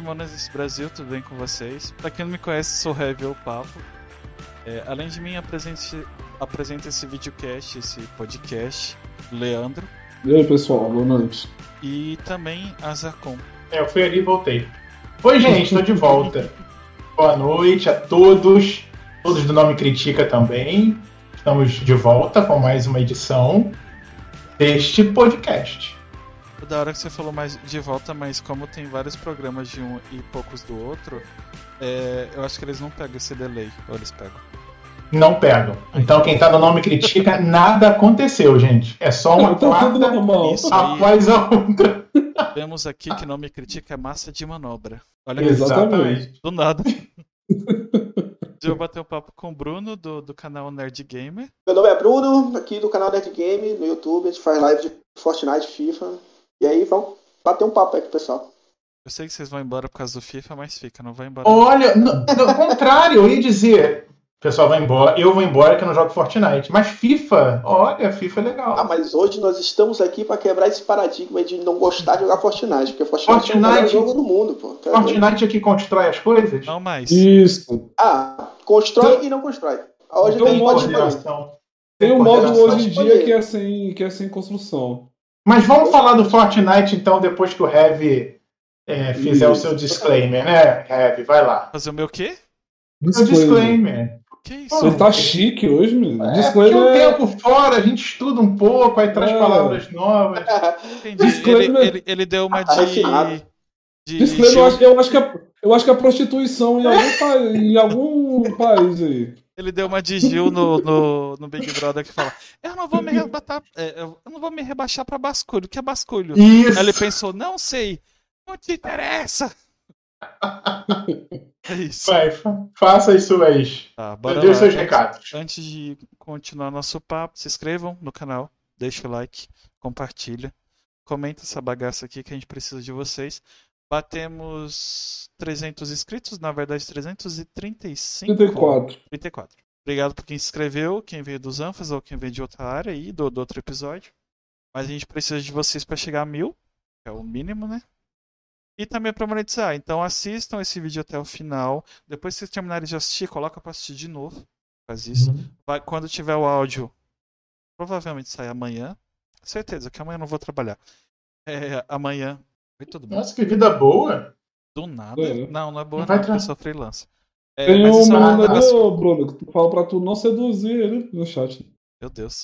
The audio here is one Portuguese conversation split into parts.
Simones Brasil, tudo bem com vocês? Pra quem não me conhece, sou o Heavy ou Papo. Além de mim, apresenta esse videocast, esse podcast, Leandro. E aí, pessoal, boa noite. E também a Zacon. Eu fui ali e voltei. Oi, gente, tô de volta. Boa noite a todos do Nome Critica também. Estamos de volta com mais uma edição deste podcast. Da hora que você falou mais de volta, mas como tem vários programas de um e poucos do outro, eu acho que eles não pegam esse delay, ou eles pegam? Não pegam. Então quem tá no Nome Critica, nada aconteceu, gente. É só uma quarta após a outra. Vemos aqui que Nome Critica é massa de manobra. Olha exatamente. Do nada. Eu bater um papo com o Bruno do canal Nerd Gamer. Meu nome é Bruno, aqui do canal Nerd Game, no YouTube, a gente faz live de Fortnite, FIFA. E aí vamos bater um papo aí com o pessoal. Eu sei que vocês vão embora por causa do FIFA, mas fica, não vai embora. Olha, no contrário, eu ia dizer, o pessoal vai embora, eu vou embora que eu não jogo Fortnite. Mas FIFA, olha, FIFA é legal. Ah, mas hoje nós estamos aqui para quebrar esse paradigma de não gostar de jogar Fortnite, porque Fortnite é o melhor jogo do mundo, pô. Fortnite aqui constrói as coisas? Não mais. Isso. Constrói e não constrói. Hoje tem um modo hoje em dia que é sem construção. Mas vamos falar do Fortnite, então, depois que o Heavy fizer o seu disclaimer, né, Heavy? Vai lá. Fazer o meu quê? Seu disclaimer. Que isso? Ele tá chique hoje, menino. Disclaimer um tempo fora, a gente estuda um pouco, aí traz palavras novas. Entendi. Ele deu uma de disclaimer, eu acho que é prostituição em algum país aí. Ele deu uma de Gil no Big Brother que fala: eu não vou me rebaixar pra basculho. O que é basculho? Isso. Aí ele pensou: não sei, não te interessa. É isso. Vai, faça isso aí. Tá, bora Dê lá. seus recados. Antes de continuar nosso papo, se inscrevam no canal, deixa o like, compartilha, comenta essa bagaça aqui que a gente precisa de vocês. Batemos 300 inscritos, na verdade 335. 34. Obrigado por quem se inscreveu, quem veio dos Anfas ou quem veio de outra área aí, do outro episódio. Mas a gente precisa de vocês para chegar a 1000, que é o mínimo, né? E também para monetizar. Então assistam esse vídeo até o final. Depois que vocês terminarem de assistir, coloca para assistir de novo. Faz isso. Quando tiver o áudio, provavelmente sai amanhã. Certeza que amanhã eu não vou trabalhar. Amanhã. Oi, tudo bem? Nossa, que vida boa. Do nada? Não é boa, não, porque eu sou freelancer. Tem um menino ali, Bruno, que fala pra tu não seduzir ele no chat. Meu Deus.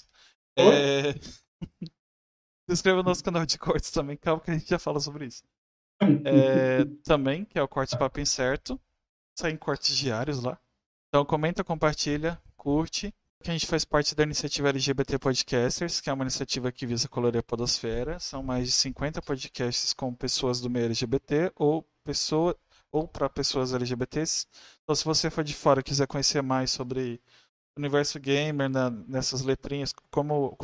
Se inscreva no nosso canal de cortes também, calma que a gente já fala sobre isso. Também, que é o Cortes Papo Incerto. Saem cortes diários lá. Então comenta, compartilha, curte. Que a gente faz parte da iniciativa LGBT Podcasters, que é uma iniciativa que visa colorir a podosfera. São mais de 50 podcasts com pessoas do meio LGBT ou para pessoas LGBTs. Então, se você for de fora e quiser conhecer mais sobre o universo gamer, nessas letrinhas, como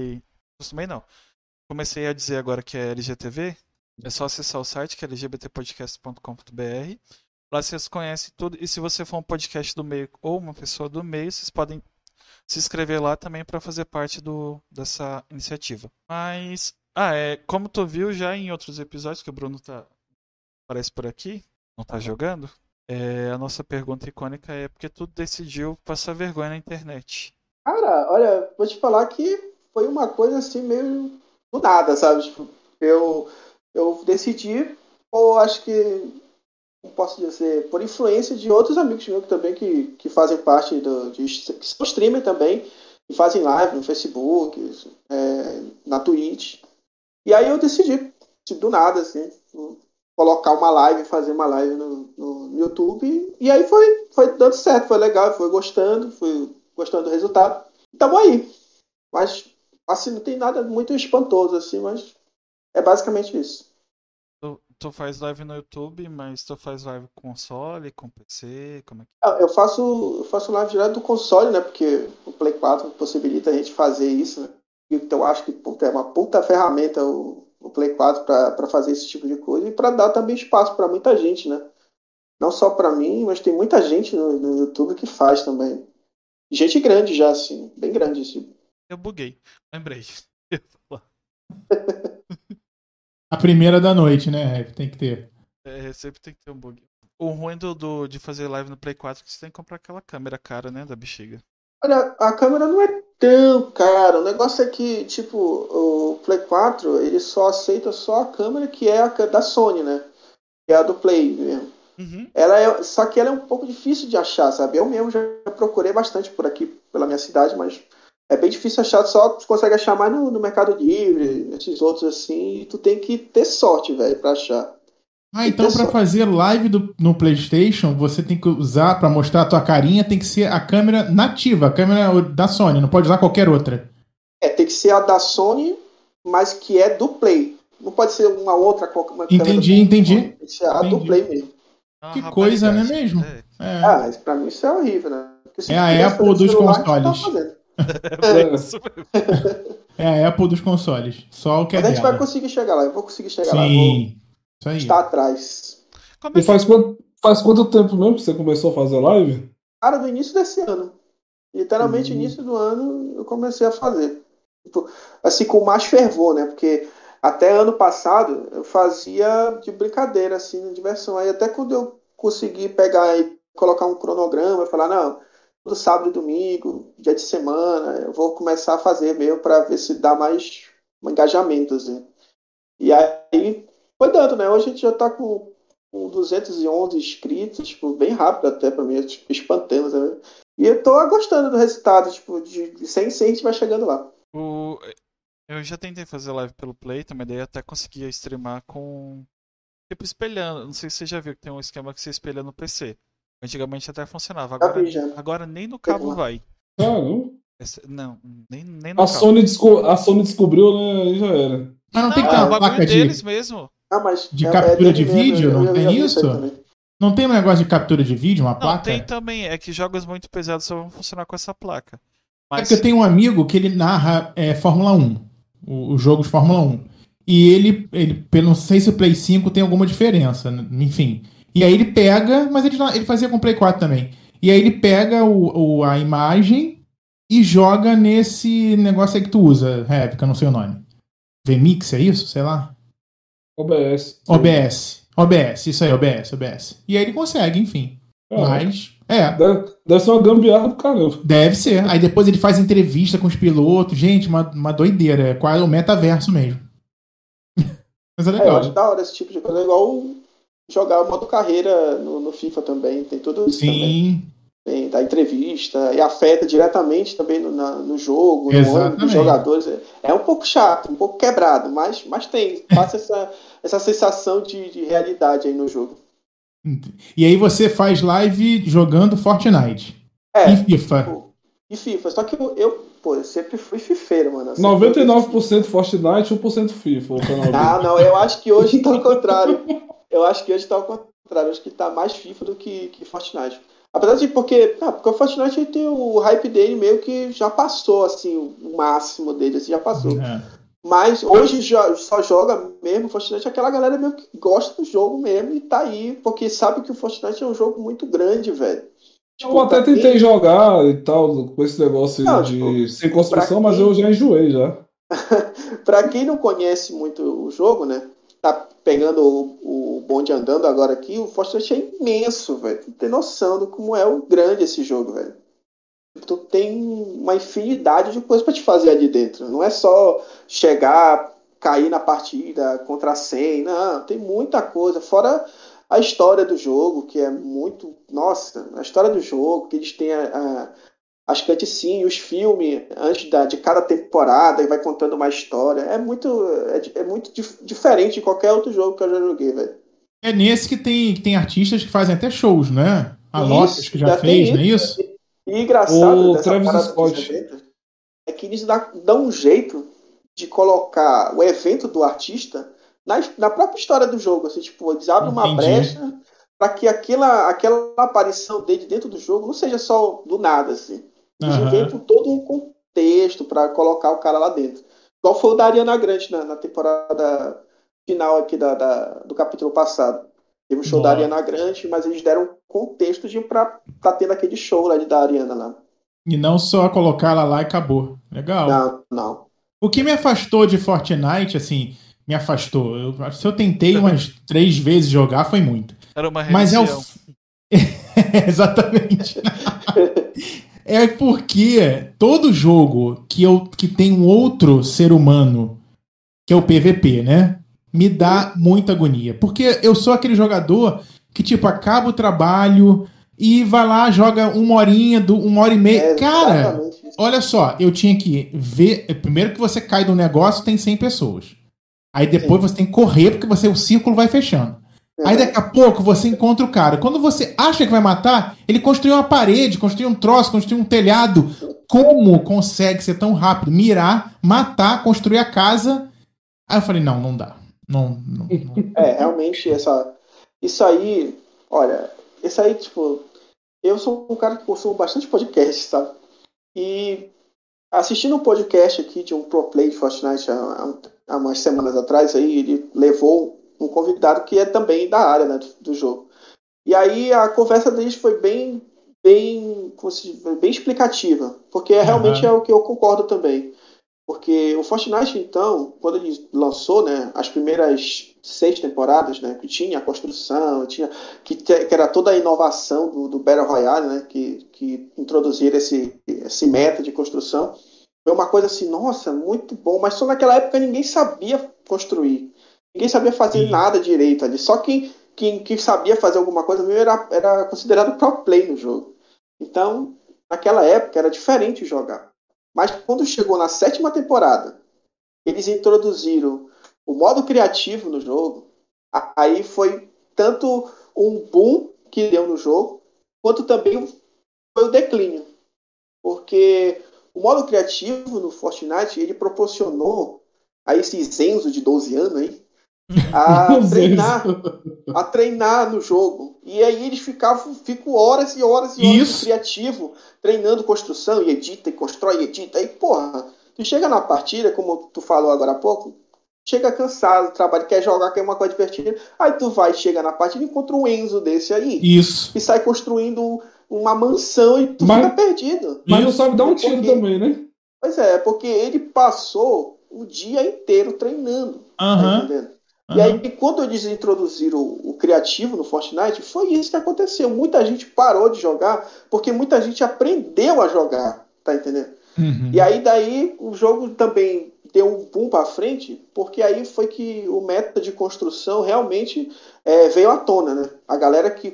comecei a dizer agora que é LGTV, é só acessar o site que é lgbtpodcast.com.br. Lá vocês conhecem tudo. E se você for um podcast do meio ou uma pessoa do meio, vocês podem se inscrever lá também para fazer parte dessa iniciativa. Mas, como tu viu já em outros episódios que o Bruno aparece por aqui, não tá jogando, a nossa pergunta icônica é: por que tu decidiu passar vergonha na internet? Cara, olha, vou te falar que foi uma coisa assim meio do nada, sabe? Tipo, eu decidi, ou acho que, como posso dizer, por influência de outros amigos meus também que fazem parte que são streamer também, e fazem live no Facebook, na Twitch. E aí eu decidi, do nada, assim, colocar uma live, fazer uma live no YouTube, e aí foi dando certo, foi legal, fui gostando do resultado. E tamo aí. Mas, assim, não tem nada muito espantoso, assim, mas é basicamente isso. Tu faz live no YouTube, mas tu faz live com console, com PC, como é que... Eu faço live direto do console, né? Porque o Play 4 possibilita a gente fazer isso, né? Então eu acho que é uma puta ferramenta o Play 4 para fazer esse tipo de coisa e para dar também espaço para muita gente, né? Não só para mim, mas tem muita gente no YouTube que faz também. Gente grande já, assim, bem grande, assim. Eu buguei, lembrei. A primeira da noite, né? Tem que ter. Sempre tem que ter um bug. O ruim de fazer live no Play 4 é que você tem que comprar aquela câmera cara, né? Da bexiga. Olha, a câmera não é tão cara. O negócio é que, tipo, o Play 4, ele só aceita só a câmera que é a da Sony, né? Que é a do Play mesmo. Uhum. Só que ela é um pouco difícil de achar, sabe? Eu mesmo já procurei bastante por aqui, pela minha cidade, mas é bem difícil achar. Só tu consegue achar mais no Mercado Livre, esses outros assim. E tu tem que ter sorte, velho, pra achar. Então pra fazer live no PlayStation, você tem que usar, pra mostrar a tua carinha, tem que ser a câmera nativa, a câmera da Sony, não pode usar qualquer outra. Tem que ser a da Sony, mas que é do Play. Não pode ser uma outra Entendi. Tem que ser a do Play mesmo. Que coisa, não é mesmo? Isso pra mim isso é horrível, né? É a Apple dos consoles. É a Apple dos consoles. Só o que é dela. Mas a gente vai conseguir chegar lá. Eu vou conseguir chegar lá. Sim. Isso aí. Está atrás. E faz quanto tempo mesmo que você começou a fazer live? Cara, do início desse ano. Literalmente, início do ano eu comecei a fazer. Tipo, assim, com mais fervor, né? Porque até ano passado eu fazia de brincadeira, assim, de diversão. Aí até quando eu consegui pegar e colocar um cronograma e falar, não, todo sábado e domingo, dia de semana, eu vou começar a fazer mesmo para ver se dá mais engajamento, assim. E aí foi dando, né? Hoje a gente já tá com 211 inscritos, tipo, bem rápido até pra mim, tipo, espantando, né? E eu tô gostando do resultado, tipo, de 100 a gente vai chegando lá. Eu já tentei fazer live pelo Play, mas daí até conseguia streamar com... Tipo, espelhando. Não sei se você já viu que tem um esquema que você espelha no PC. Antigamente até funcionava. Agora nem no cabo vai. Não? Não, nem no cabo. A Sony descobriu, né? Aí já era. Mas não tem que ter uma placa deles mesmo. De captura de vídeo? Não tem isso? Não tem um negócio de captura de vídeo, uma placa? Tem também. É que jogos muito pesados só vão funcionar com essa placa. É porque eu tenho um amigo que ele narra Fórmula 1. Os jogos de Fórmula 1. E ele, não sei se o Play 5 tem alguma diferença, enfim. E aí ele pega, mas ele fazia com o Play 4 também. E aí ele pega a imagem e joga nesse negócio aí que tu usa, que eu não sei o nome. VMix, é isso? Sei lá. OBS, isso aí, OBS. E aí ele consegue, enfim. Mas, Deve ser uma gambiarra do caramba. Deve ser. Aí depois ele faz entrevista com os pilotos. Gente, uma doideira. É quase o metaverso mesmo. Mas é legal. Eu acho da hora esse tipo de coisa. É igual jogar o modo carreira no FIFA também. Tem tudo isso também. Tem da entrevista. E afeta diretamente também no jogo, no ânimo dos jogadores. É um pouco chato, um pouco quebrado, mas tem. Passa essa sensação de realidade aí no jogo. E aí você faz live jogando Fortnite. E FIFA. E FIFA. Só que eu sempre fui fifeiro, mano. 99% Fortnite, 1% FIFA. Não, eu acho que hoje tá ao contrário. Acho que tá mais FIFA do que Fortnite. Apesar de porque o Fortnite tem o hype dele meio que já passou, assim, o máximo dele, assim, já passou. Mas hoje só joga mesmo Fortnite aquela galera mesmo que gosta do jogo mesmo e tá aí, porque sabe que o Fortnite é um jogo muito grande, velho. Tipo, eu até tentei jogar e tal, com esse negócio sem construção, mas eu já enjoei já. Pra quem não conhece muito o jogo, né? Tá pegando o bonde andando agora aqui, o Fortnite é imenso, velho. Tu tem noção de como é o grande esse jogo, velho. Tu tem uma infinidade de coisas pra te fazer ali dentro. Não é só chegar, cair na partida, contra 100. Não, tem muita coisa. Fora a história do jogo, que é muito... Nossa, a história do jogo, que eles têm as cutscenes, os filmes antes de cada temporada, e vai contando uma história. É muito diferente de qualquer outro jogo que eu já joguei, velho. É nesse que tem artistas que fazem até shows, né? A Lotus que já fez, não é isso? E engraçado dessa Travis parada Scott é que eles dão um jeito de colocar o evento do artista na própria história do jogo. Assim, tipo, eles abrem uma brecha para que aquela aparição dele dentro do jogo não seja só do nada, assim. Eles inventam todo um contexto para colocar o cara lá dentro. Igual foi o da Ariana Grande na temporada final aqui do capítulo passado. Teve um show da Ariana Grande, mas eles deram contexto pra tendo aquele show lá da Ariana lá. E não só colocar ela lá e acabou. Legal. Não. O que me afastou de Fortnite, assim, me afastou. Se eu tentei umas 3 vezes jogar, foi muito. Era uma Mas religião. Exatamente. É porque todo jogo que tem um outro ser humano, que é o PVP, né? Me dá muita agonia. Porque eu sou aquele jogador que, tipo, acaba o trabalho e vai lá, joga 1 hora e meia. Cara, exatamente isso. olha só, eu tinha que ver. Primeiro que você cai do negócio, tem 100 pessoas. Aí depois você tem que correr, porque o círculo vai fechando. Aí daqui a pouco você encontra o cara. Quando você acha que vai matar, ele construiu uma parede, construiu um troço, construiu um telhado. Como consegue ser tão rápido? Mirar, matar, construir a casa. Aí eu falei, não dá. Não. Realmente, isso aí, olha, isso aí, tipo, eu sou um cara que consumo bastante podcast, sabe? E assistindo um podcast aqui de um pro play de Fortnite há umas semanas atrás, aí ele levou um convidado que é também da área, né, do jogo. E aí a conversa deles foi bem explicativa, porque realmente é o que eu concordo também. Porque o Fortnite, então, quando ele lançou, né, as primeiras 6 temporadas, né, que tinha a construção, que era toda a inovação do Battle Royale, né, que introduziram esse meta de construção, foi uma coisa assim, nossa, muito bom, mas só naquela época ninguém sabia construir, ninguém sabia fazer nada direito ali, só quem sabia fazer alguma coisa mesmo era considerado pro play no jogo. Então, naquela época era diferente jogar. Mas quando chegou na 7ª temporada, eles introduziram o modo criativo no jogo, aí foi tanto um boom que deu no jogo, quanto também foi o declínio. Porque o modo criativo no Fortnite, ele proporcionou a esses Enzo de 12 anos aí, a treinar no jogo. E aí eles ficam horas e horas e horas de criativo, treinando construção, e edita, e constrói, e edita. Aí, porra, tu chega na partida, como tu falou agora há pouco, chega cansado do trabalho, quer jogar, quer uma coisa divertida. Aí tu chega na partida e encontra um Enzo desse aí. Isso. E sai construindo uma mansão e tu fica perdido. Mas não sabe dar um tiro também, né? Pois é, porque ele passou o dia inteiro treinando. Tá entendendo? E aí, quando eles introduziram o criativo no Fortnite, foi isso que aconteceu. Muita gente parou de jogar, porque muita gente aprendeu a jogar, tá entendendo? E aí, daí, o jogo também deu um boom pra frente, porque aí foi que o método de construção realmente veio à tona, né? A galera que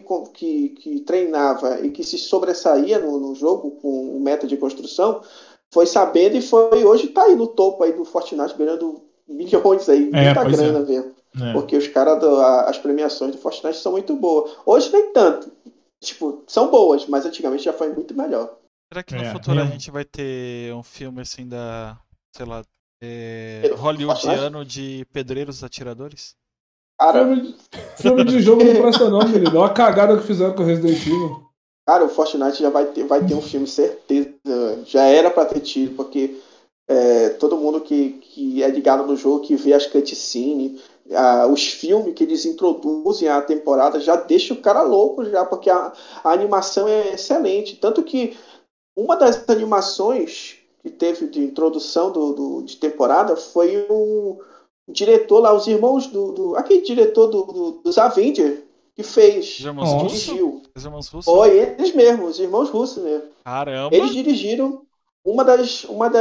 treinava e que se sobressaía no jogo com o método de construção, foi sabendo e hoje tá aí no topo aí do Fortnite, ganhando milhões aí, muita grana mesmo. Porque os caras, as premiações do Fortnite são muito boas. Hoje nem tanto. Tipo, são boas, mas antigamente já foi muito melhor. Será que no futuro a gente vai ter um filme assim sei lá, hollywoodiano de pedreiros atiradores? Cara, filme de jogo não presta não, menino. Olha a cagada que fizeram com o Resident Evil. Cara, o Fortnite já vai ter um filme, certeza. Já era pra ter tido, porque todo mundo que é ligado no jogo, que vê as cutscenes, os filmes que eles introduzem à temporada, já deixa o cara louco já, porque a animação é excelente. Tanto que uma das animações que teve de introdução de temporada foi o diretor lá, os irmãos aquele diretor dos Avengers que fez. Dirigiu. Os irmãos russos? Foi eles mesmos, os irmãos russos mesmo. Caramba! Eles dirigiram uma das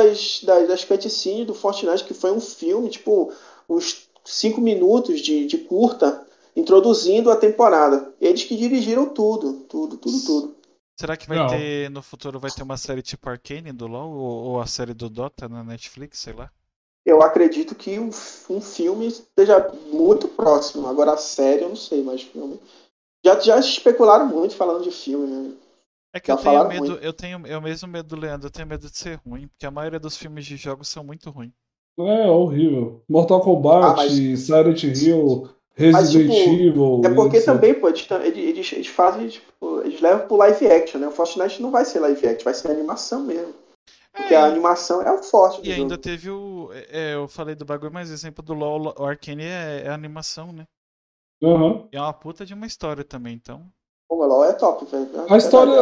cutscenes do Fortnite, que foi um filme, tipo, uns 5 minutos de curta, introduzindo a temporada. Eles que dirigiram tudo. Será que no futuro vai ter uma série tipo Arcane do LoL ou a série do Dota na Netflix, sei lá? Eu acredito que um filme esteja muito próximo. Agora a série eu não sei, mas filme. Já especularam muito falando de filme, né? É que eu tenho medo, eu mesmo medo do Leandro, eu tenho medo de ser ruim, porque a maioria dos filmes de jogos são muito ruins. É horrível. Mortal Kombat, Silent Hill, Resident Evil. É porque também, pô, eles fazem, tipo, eles levam pro live action, né? O Fortnite não vai ser live action, vai ser animação mesmo. Porque a animação é o forte do jogo. E ainda jogo. teve eu falei do bagulho, mas exemplo do LoL, o Arcane é animação, né? E é uma puta de uma história também, então. O LoL é top, velho. A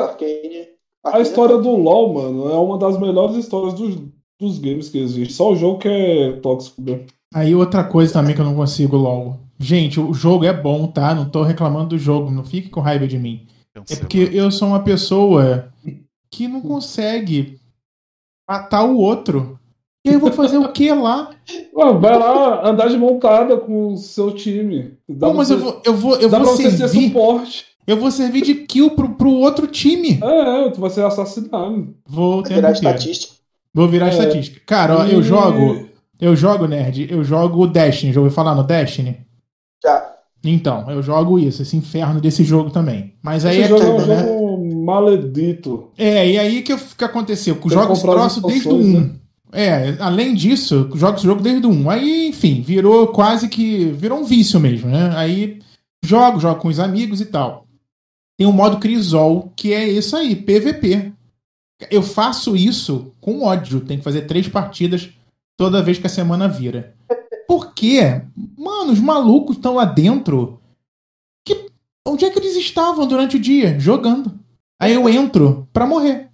história do LoL, mano, é uma das melhores histórias dos games que existe. Só o jogo que é tóxico, né? Aí outra coisa também que eu não consigo logo. Gente, o jogo é bom, tá? Não tô reclamando do jogo, não fique com raiva de mim. É porque eu sou uma pessoa que não consegue matar o outro. E aí eu vou fazer o que lá? Vai lá andar de montada com o seu time. Pô, mas eu vou ser suporte. Eu vou servir de kill pro outro time. Tu vai ser assassinado. Vou virar estatística. Vou virar estatística. Cara, ó, eu jogo, nerd, eu jogo Destiny. Já ouviu falar no Destiny? Já. Então, eu jogo isso, esse inferno desse jogo também. Mas aí Esse é jogo tudo, é um né? jogo maledito. E aí que aconteceu? Com jogos troço desde o 1. Né? Além disso, jogo esse jogo desde o 1. Aí, enfim, virou um vício mesmo, né? Aí jogo com os amigos e tal. Tem o modo Crisol, que é isso aí, PVP. Eu faço isso com ódio. Tem que fazer 3 partidas toda vez que a semana vira. Por quê? Mano, os malucos estão lá dentro. Onde é que eles estavam durante o dia? Jogando. Aí eu entro pra morrer.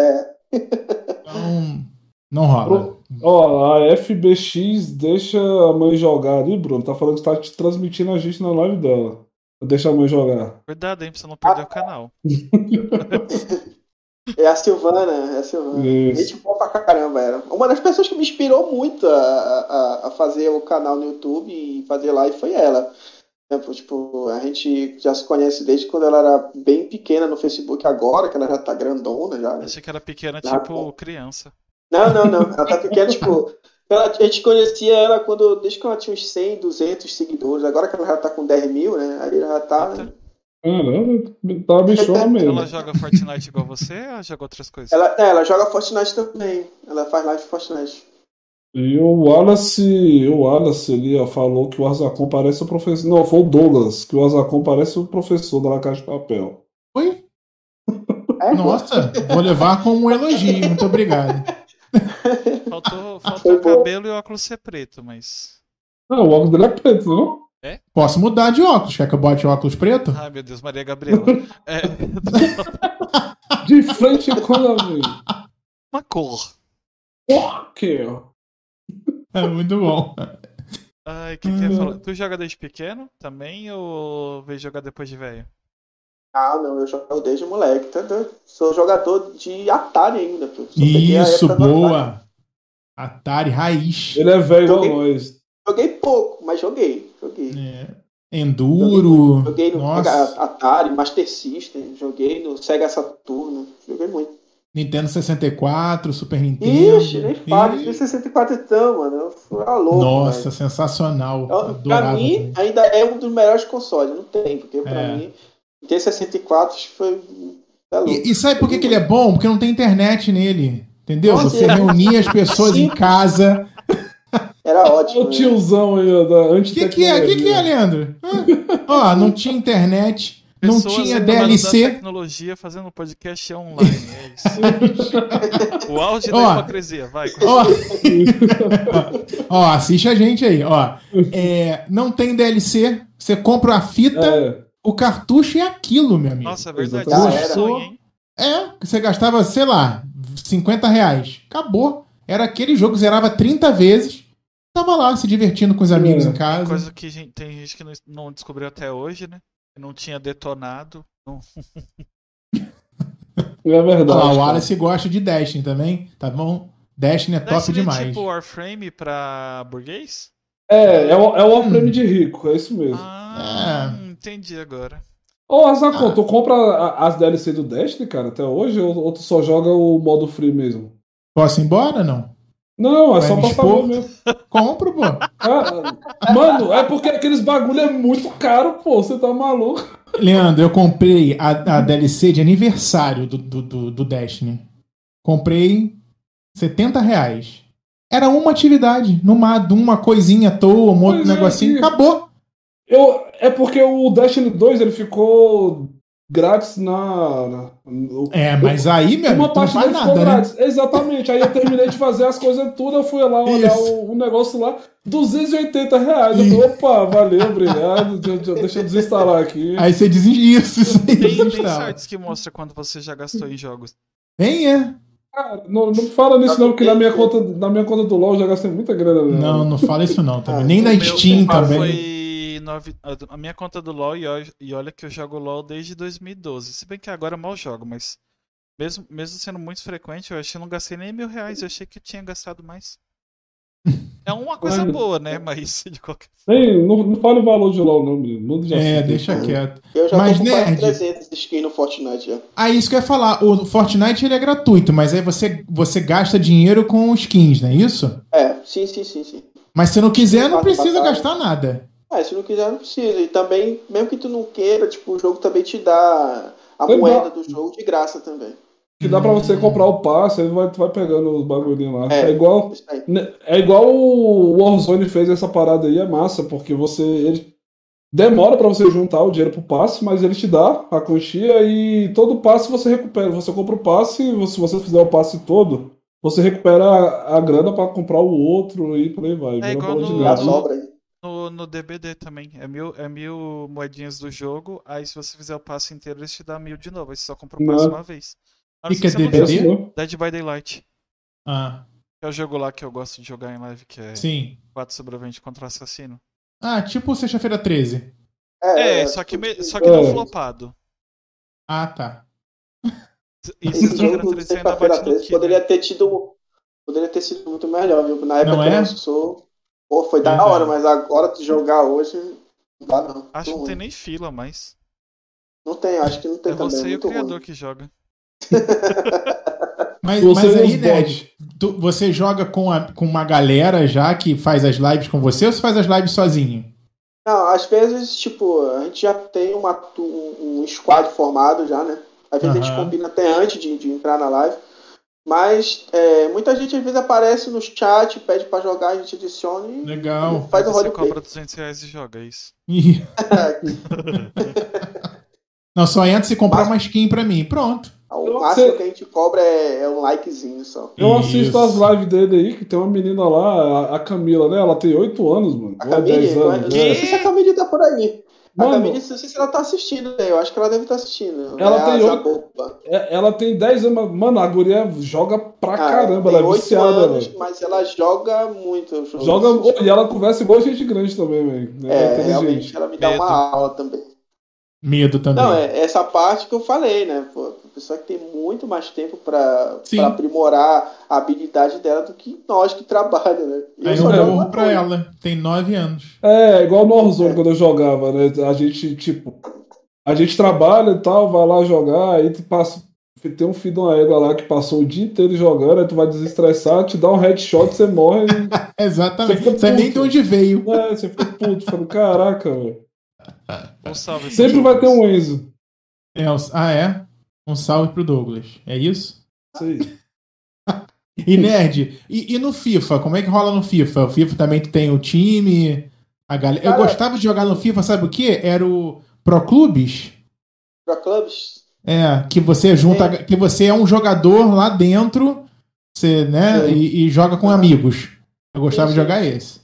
Então, não rola. Ó, a FBX deixa a mãe jogar ali, Bruno. Tá falando que tá te transmitindo a gente na live dela. Deixa a mãe jogar. Cuidado, hein, pra você não perder o canal. É a Silvana. Gente boa pra caramba, era. Uma das pessoas que me inspirou muito a fazer o canal no YouTube e fazer live foi ela. Tipo, a gente já se conhece desde quando ela era bem pequena no Facebook, agora que ela já tá grandona já, né? Achei que era pequena, tipo criança. Não. Ela tá pequena, tipo... A gente conhecia ela desde que ela tinha uns 100, 200 seguidores. Agora que ela já tá com 10 mil, né? Aí ela já tá... Caramba, tá bichona mesmo. Ela joga Fortnite igual você ou ela joga outras coisas? Ela joga Fortnite também. Ela faz live de Fortnite. E o Wallace ali, ó, falou que o Arzacon parece o professor. Não, foi o Douglas, que o Arzacon parece o professor da La Casa de Papel. Oi? Nossa, vou levar como um elogio, muito obrigado. Faltou o cabelo e o óculos ser preto, mas... Não, o óculos dele é preto, não? Posso mudar de óculos? Quer que eu bote óculos preto? Ai, meu Deus, Maria Gabriela. De frente com a uma cor. Ok. É muito bom. Ai, que ia falar? Tu joga desde pequeno também ou veio jogar depois de velho? Não, eu jogo desde moleque, tá doido? Sou jogador de Atari ainda, pô. Isso, boa! Atari raiz. Ele é velho igual nós. Joguei pouco, mas joguei. Enduro. Joguei no Atari, Master System, joguei no Sega Saturno, joguei muito. Nintendo 64, Super Nintendo. Ixi, nem fala, de 64 então, mano. Eu fui louco. Nossa, velho. Sensacional. Pra mim, ainda é um dos melhores consoles, não tem, porque pra mim, ter 64 foi. E sabe por que ele é bom? Porque não tem internet nele. Entendeu? Você reunia as pessoas em casa. Era ótimo. O tiozão aí, da anti-tecnologia. Que é, Leandro? Não tinha internet, não tinha DLC. Da tecnologia fazendo podcast online. É isso. O auge da hipocrisia. Vai. Assiste a gente aí. Não tem DLC. Você compra a fita, o cartucho é aquilo, meu amigo. Nossa, é verdade. Isso é sonho, hein? Você gastava, sei lá, R$50. Acabou. Era aquele jogo que zerava 30 vezes. Tava lá se divertindo com os amigos em casa. Coisa que tem gente que não descobriu até hoje, né? Não tinha detonado. Não... É verdade. O Wallace gosta de Destiny também, tá bom? Destiny é top demais. É tipo Warframe pra burguês? É o Warframe de rico, é isso mesmo. Entendi agora. Ô, Azacon, tu compra as DLC do Destiny, cara, até hoje? Ou tu só joga o modo free mesmo? Posso ir embora, não? Não, é só pra saber mesmo. Compro, pô. Mano, é porque aqueles bagulho é muito caro, pô. Você tá maluco. Leandro, eu comprei a DLC de aniversário do Destiny. Comprei R$70. Era uma atividade, uma coisinha à toa, um outro negocinho, acabou. É porque o Destiny 2 ele ficou grátis mas aí, meu amigo, uma parte não faz dele nada, ficou grátis. Né? Exatamente. Aí eu terminei de fazer as coisas tudo, eu fui lá olhar o negócio lá, R$280. Eu falei, opa, valeu, obrigado. Deixa eu desinstalar aqui. Aí você diz isso aí. Tem sites que mostra quanto você já gastou em jogos. Tem, Cara, não fala nisso não, porque na minha conta do LoL eu já gastei muita grana. Não fala isso não também. Ah, Nem na O meu Steam também. foi a minha conta do LoL e olha que eu jogo LoL desde 2012. Se bem que agora eu mal jogo, mas mesmo sendo muito frequente, eu achei que eu não gastei nem R$ 1.000. Eu achei que eu tinha gastado mais. É uma coisa Mas- boa, né? Mas de qualquer Não fale o valor de LoL, não, menino. Muda de assunto. Deixa quieto. Eu já Mas, tô com quase nerd, 300 skins no Fortnite já. isso que eu ia falar. O Fortnite ele é gratuito, mas aí você gasta dinheiro com skins, não é isso? Sim. Mas se não quiser, não Quatro precisa batalhas. gastar nada. Se não quiser, não precisa. E também, mesmo que tu não queira, tipo, o jogo também te dá a Legal. moeda do jogo de graça também. Que dá pra você comprar o passe, aí tu vai pegando os bagulhinhos lá. É. É igual, Isso aí. é igual o Warzone fez essa parada aí, é massa, porque ele demora pra você juntar o dinheiro pro passe, mas ele te dá a quantia e todo passe você recupera. Você compra o passe, se você fizer o passe todo, você recupera a grana pra comprar o outro e por aí vai. É Vira igual bola de Dá neve. sobra aí. no DBD também. É mil moedinhas do jogo. Aí se você fizer o passe inteiro, eles te dão 1.000 de novo. Aí você só compra o passe Não. uma vez. A não E ser que é você não É DBD? isso jogue não. Dead by Daylight. Ah, Que é o jogo lá que eu gosto de jogar em live, que é sim. 4 sobreviventes contra o assassino. Tipo Sexta-feira 13. Só que não flopado. Ah, tá. E Esse sexta-feira jogo 13 de ainda sexta-feira bate no 13 Killer. poderia ter sido muito melhor, viu? Na época Não que é? lançou, pô, foi da Verdade. hora, mas agora tu jogar hoje, não dá não. Acho que não Muito tem ruim. nem fila mais. Não tem, acho que não tem É também, é você e o muito criador ruim. que joga. Mas Você e aí, os Nerd, bots. você joga com uma galera já que faz as lives com você ou você faz as lives sozinho? Não, às vezes, tipo, a gente já tem um squad formado já, né? Às vezes a gente Aham. combina até antes de entrar na live. Mas muita gente às vezes aparece no chat, pede pra jogar, a gente adiciona e Legal. Aí faz o você roleplay. cobra R$ 200 e joga isso. Ih. Não, só entra se comprar Mas- uma skin pra mim. Pronto. O máximo que a gente cobra é um likezinho só. Eu assisto as Isso. lives dele aí, que tem uma menina lá, a Camila, né? Ela tem 8 anos, mano. A Ou é 10 Camille, eu anos, não né? sei se a Camille tá por aí. A Camille, Mano, não sei se ela tá assistindo, né? Eu acho que ela deve estar assistindo. ela É a tem 8. Zaboba. Ela tem 10 anos, mano, a guria joga pra caramba, Tem ela é 8 viciada, anos, velho. mas ela joga muito o jogo. Joga, e ela conversa igual gente grande também, velho. Ela é Realmente inteligente. ela me dá Medo. uma aula também. Medo também. Não, essa parte que eu falei, né? Pô, a pessoa que tem muito mais tempo pra Sim. aprimorar a habilidade dela do que nós que trabalhamos, né? E eu Aí só eu jogo morro à pra noite. ela. Tem 9 anos. Igual no Warzone quando eu jogava, né? A gente, tipo, a gente trabalha e tal, vai lá jogar, aí tu passa. Tem um filho de uma égua lá que passou o dia inteiro jogando, aí tu vai desestressar, te dá um headshot, você morre e Exatamente. Você fica Você nem de puto. onde veio. você fica puto, falando, caraca, velho. Um salve. Sempre vai ter um Enzo. É? Um salve pro Douglas. É isso? Isso aí. E Nerd, e no FIFA? Como é que rola no FIFA? O FIFA também tem o time, a galera. Eu Cara, gostava de jogar no FIFA, sabe o quê? Era o Pro Clubes. Pro Clubs, Que você junta, que você é um jogador lá dentro, você, né? Sim. E joga com amigos. Eu gostava Sim, de sim. jogar esse.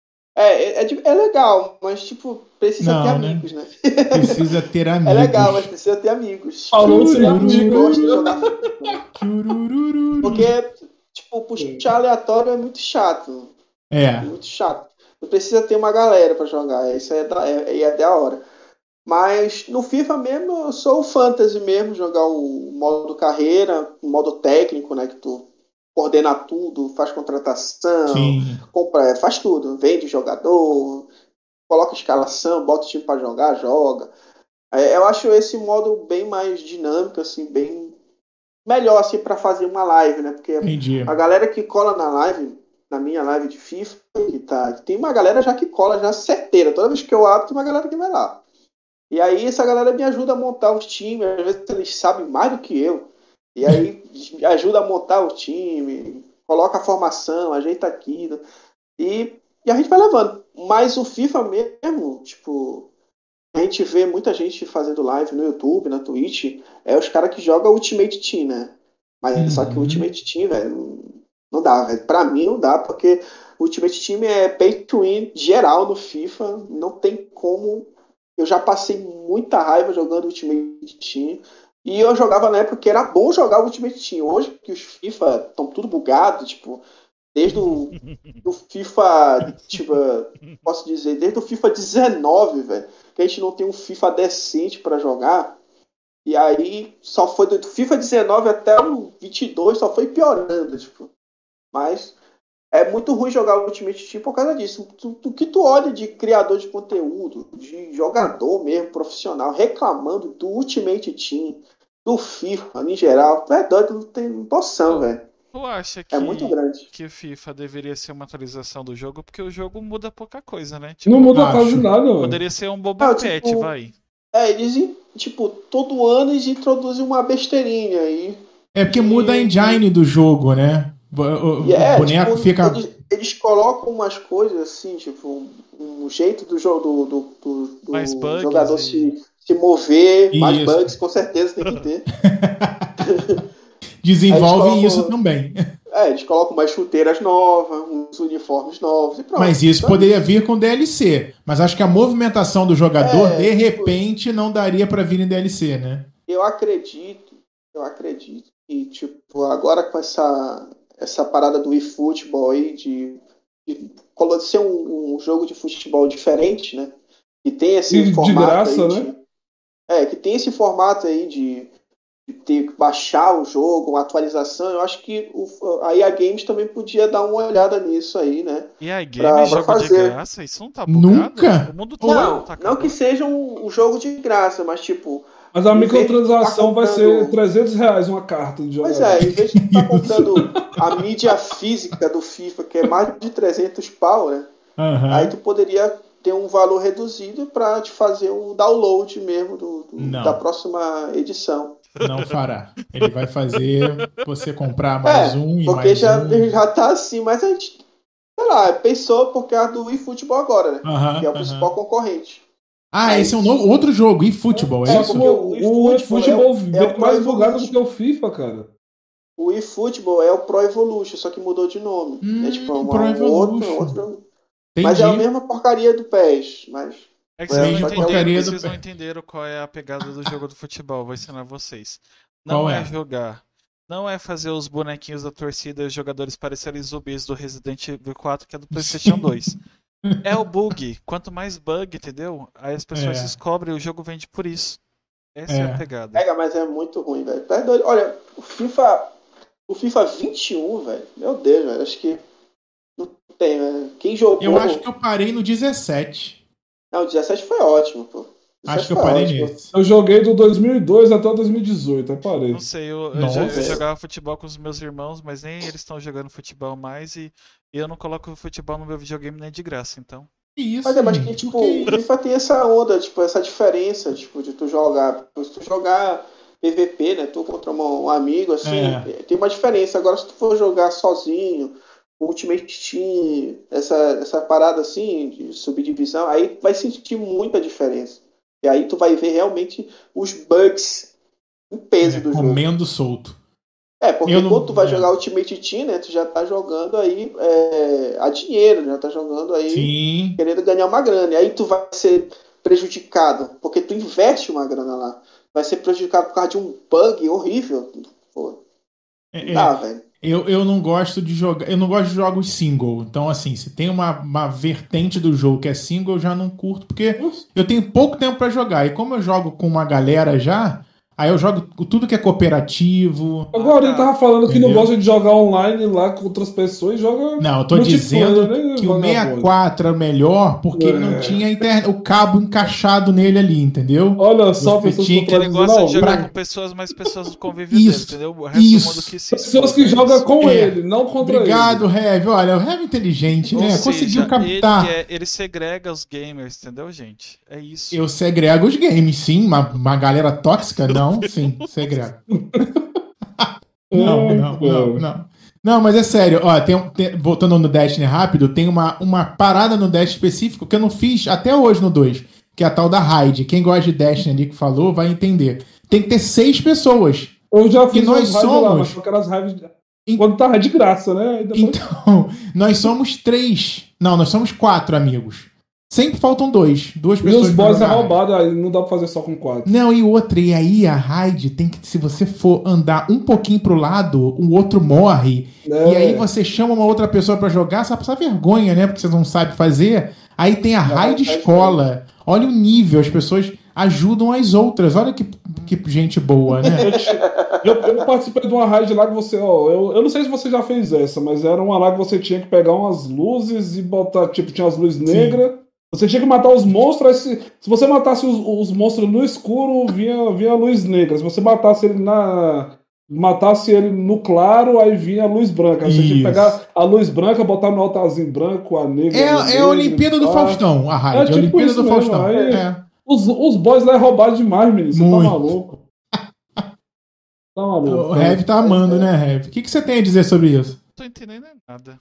é legal, mas tipo, precisa ter Não, né? amigos, né? Precisa ter amigos. É legal, mas precisa ter amigos. Falou de ser Eu amigo. gosto de jogar Churururu. porque, tipo, puxar aleatório é muito chato. É. Muito chato. Não precisa ter uma galera pra jogar. Isso é da hora. Mas no FIFA mesmo, eu sou o fantasy mesmo, jogar o modo carreira, o modo técnico, né? Que tu coordena tudo, faz contratação, Sim. compra, faz tudo. Vende jogador, coloca escalação, bota o time pra jogar, joga. Eu acho esse modo bem mais dinâmico, assim, bem melhor assim para fazer uma live, né? Porque Entendi. a galera que cola na live, na minha live de FIFA, tem uma galera já que cola já certeira. Toda vez que eu abro, tem uma galera que vai lá. E aí essa galera me ajuda a montar os times, às vezes eles sabem mais do que eu. E aí ajuda a montar o time, coloca a formação, ajeita aquilo. E a gente vai levando. Mas o FIFA mesmo, tipo, a gente vê muita gente fazendo live no YouTube, na Twitch, os caras que jogam Ultimate Team, né? Mas só que o Ultimate Team, velho, não dá, velho. Pra mim não dá, porque o Ultimate Team é pay to win geral no FIFA, não tem como. Eu já passei muita raiva jogando Ultimate Team E eu jogava na época que era bom jogar o Ultimate Team. Hoje que os FIFA estão tudo bugado, tipo, desde do FIFA, tipo, posso dizer, desde o FIFA 19, velho, que a gente não tem um FIFA decente pra jogar. E aí só foi do FIFA 19 até o 22, só foi piorando, tipo. Mas é muito ruim jogar o Ultimate Team por causa disso. O que tu olha de criador de conteúdo, de jogador mesmo, profissional, reclamando do Ultimate Team, do FIFA em geral, tu é doido, não tem noção, velho. Tu acha É muito grande. que o FIFA deveria ser uma atualização do jogo? Porque o jogo muda pouca coisa, né? Não muda acho. quase nada, velho. Poderia ser um Boba Não, Fett, tipo, vai. Eles, tipo, todo ano eles introduzem uma besteirinha aí. É porque muda a engine do jogo, né? O boneco tipo, fica. eles colocam umas coisas assim, tipo, um jeito do jogo do Mais bugs jogador e- se mover, mais Isso. bugs, com certeza tem que ter. Desenvolvem Aí eles isso colocam- também. Eles colocam umas chuteiras novas, uns uniformes novos e pronto. Mas isso Então, poderia vir com DLC. Mas acho que a movimentação do jogador, de tipo, repente, não daria pra vir em DLC, né? eu acredito que, tipo, agora com essa parada do eFootball aí, de ser um jogo de futebol diferente, né? Que tem esse E de formato graça, aí né? que tem esse formato aí de ter que baixar o jogo, uma atualização. Eu acho que a EA Games também podia dar uma olhada nisso aí, né? E aí, Pra game, jogo de fazer. graça? Isso não tá bugado? Nunca? O mundo todo Não, tá não que acabando. seja um jogo de graça, mas tipo, Mas a em vez de microtransação tá vai ser comprando- R$300 uma carta de Pois jogador. é, em vez de estar comprando a mídia física do FIFA, que é mais de 300 pau, né? Aham. Aí tu poderia ter um valor reduzido para te fazer o download mesmo Não. da próxima edição. Não fará. Ele vai fazer você comprar mais um e porque mais já, um. já tá assim, mas a gente, sei lá, pensou por causa do eFootball agora, né? Aham, Que é o aham. principal concorrente. Ah, esse é um novo, outro jogo, eFootball, é Só isso? que porque o eFootball é o é mais Pro bugado do Evolution. que o FIFA, cara. O eFootball é o Pro Evolution, só que mudou de nome. É tipo Pro Evolution. outro. Entendi. Mas é a mesma porcaria do PES. Mas É que vocês não Mesma entenderam, porcaria do vocês não pé. entenderam qual é a pegada do jogo do futebol. Vou ensinar vocês. Qual Não é? é jogar. Não é fazer os bonequinhos da torcida e os jogadores parecerem zumbis do Resident Evil 4, que é do PlayStation 2. É o bug. Quanto mais bug, entendeu? Aí as pessoas É. descobrem e o jogo vende por isso. Essa é, É. a pegada. pega, mas é muito ruim, velho. Tá doido. Olha, o FIFA 21, velho. Meu Deus, velho. Acho que não tem, velho. Quem jogou. Eu acho que eu parei no 17. Não, o 17 foi ótimo, pô. O Acho 17 que eu foi parei ótimo. nesse. Eu joguei do 2002 até o 2018, aí parei. Não sei, eu Nossa. jogava futebol com os meus irmãos, mas nem eles estão jogando futebol mais e eu não coloco futebol no meu videogame nem de graça, então. Que isso, Mas é, mas que, gente? tipo, Por que o isso? FIFA tem essa onda, tipo, essa diferença, tipo, de tu jogar. Se tu jogar PVP, né? Tu contra um amigo, assim, tem uma diferença. Agora, se tu for jogar sozinho, Ultimate Team, essa parada assim, de subdivisão, aí vai sentir muita diferença. E aí tu vai ver realmente os bugs em peso do jogo. Comendo solto. Porque Eu não- quando tu vai jogar Ultimate Team, né? Tu já tá jogando aí a dinheiro, já tá jogando aí Sim. querendo ganhar uma grana. E aí tu vai ser prejudicado, porque tu investe uma grana lá. Vai ser prejudicado por causa de um bug horrível. Pô, não dá, velho. Eu não gosto de jogar. Eu não gosto de jogos single. Então, assim, se tem uma vertente do jogo que é single, eu já não curto, porque eu tenho pouco tempo pra jogar. E como eu jogo com uma galera já, aí eu jogo tudo que é cooperativo. Agora ele tava falando que não Entendeu? gosta de jogar online lá com outras pessoas e joga. Não, eu tô multiplayer, dizendo né, que o vagabundo? 64 é melhor porque ele não tinha o cabo encaixado nele ali, entendeu? Olha só, Você pessoas tinha que- Ele contradizendo gosta ao de jogar vivo. com pessoas, mas pessoas do convívio Isso, dele, entendeu? O resto isso. do mundo que se Pessoas expõe, que é jogam isso. com É. ele, não contra Obrigado, ele. Heavy. Olha, o Heavy é inteligente, Ou né? seja, Conseguiu captar. ele segrega os gamers, entendeu, gente? É isso. Eu segrego os games, sim. Uma galera tóxica, não. Sim, segrego. Não. Não, mas é sério. Ó, voltando no Destiny rápido, tem uma parada no Destiny específico que eu não fiz até hoje no 2, que é a tal da raid. Quem gosta de Destiny ali que falou vai entender. Tem que ter 6 pessoas. Eu já fiz Que nós umas raids lá, somos- mas são aquelas raids quando tava de graça, né? Aí depois- Então, nós somos 3. Não, nós somos 4 amigos. Sempre faltam duas E pessoas os pra boys é jogar raid. roubado, aí não dá pra fazer só com 4. Não, e outra, e aí a raid tem que, se você for andar um pouquinho pro lado, o outro morre. É. E aí você chama uma outra pessoa pra jogar, você vai passar vergonha, né? Porque você não sabe fazer. Aí tem a raid escola. Olha o nível, as pessoas ajudam as outras. Olha que gente boa, né? Eu participei de uma raid lá que você. Ó, eu não sei se você já fez essa, mas era uma lá que você tinha que pegar umas luzes e botar. Tipo, tinha as luzes negras. Você tinha que matar os monstros. Aí se você matasse os monstros no escuro, vinha a luz negra. Se você matasse ele no claro, aí vinha a luz branca. Aí você tinha que pegar a luz branca, botar no altarzinho branco, a negra. É a Olimpíada do Faustão, a raid. É tipo a Olimpíada isso do mesmo, Faustão. aí- É. Os boys lá é roubado demais, menino. Você Muito. tá maluco. Tá maluco. O Heavy tá amando, né, Heavy? O que você tem a dizer sobre isso? Não tô entendendo nada.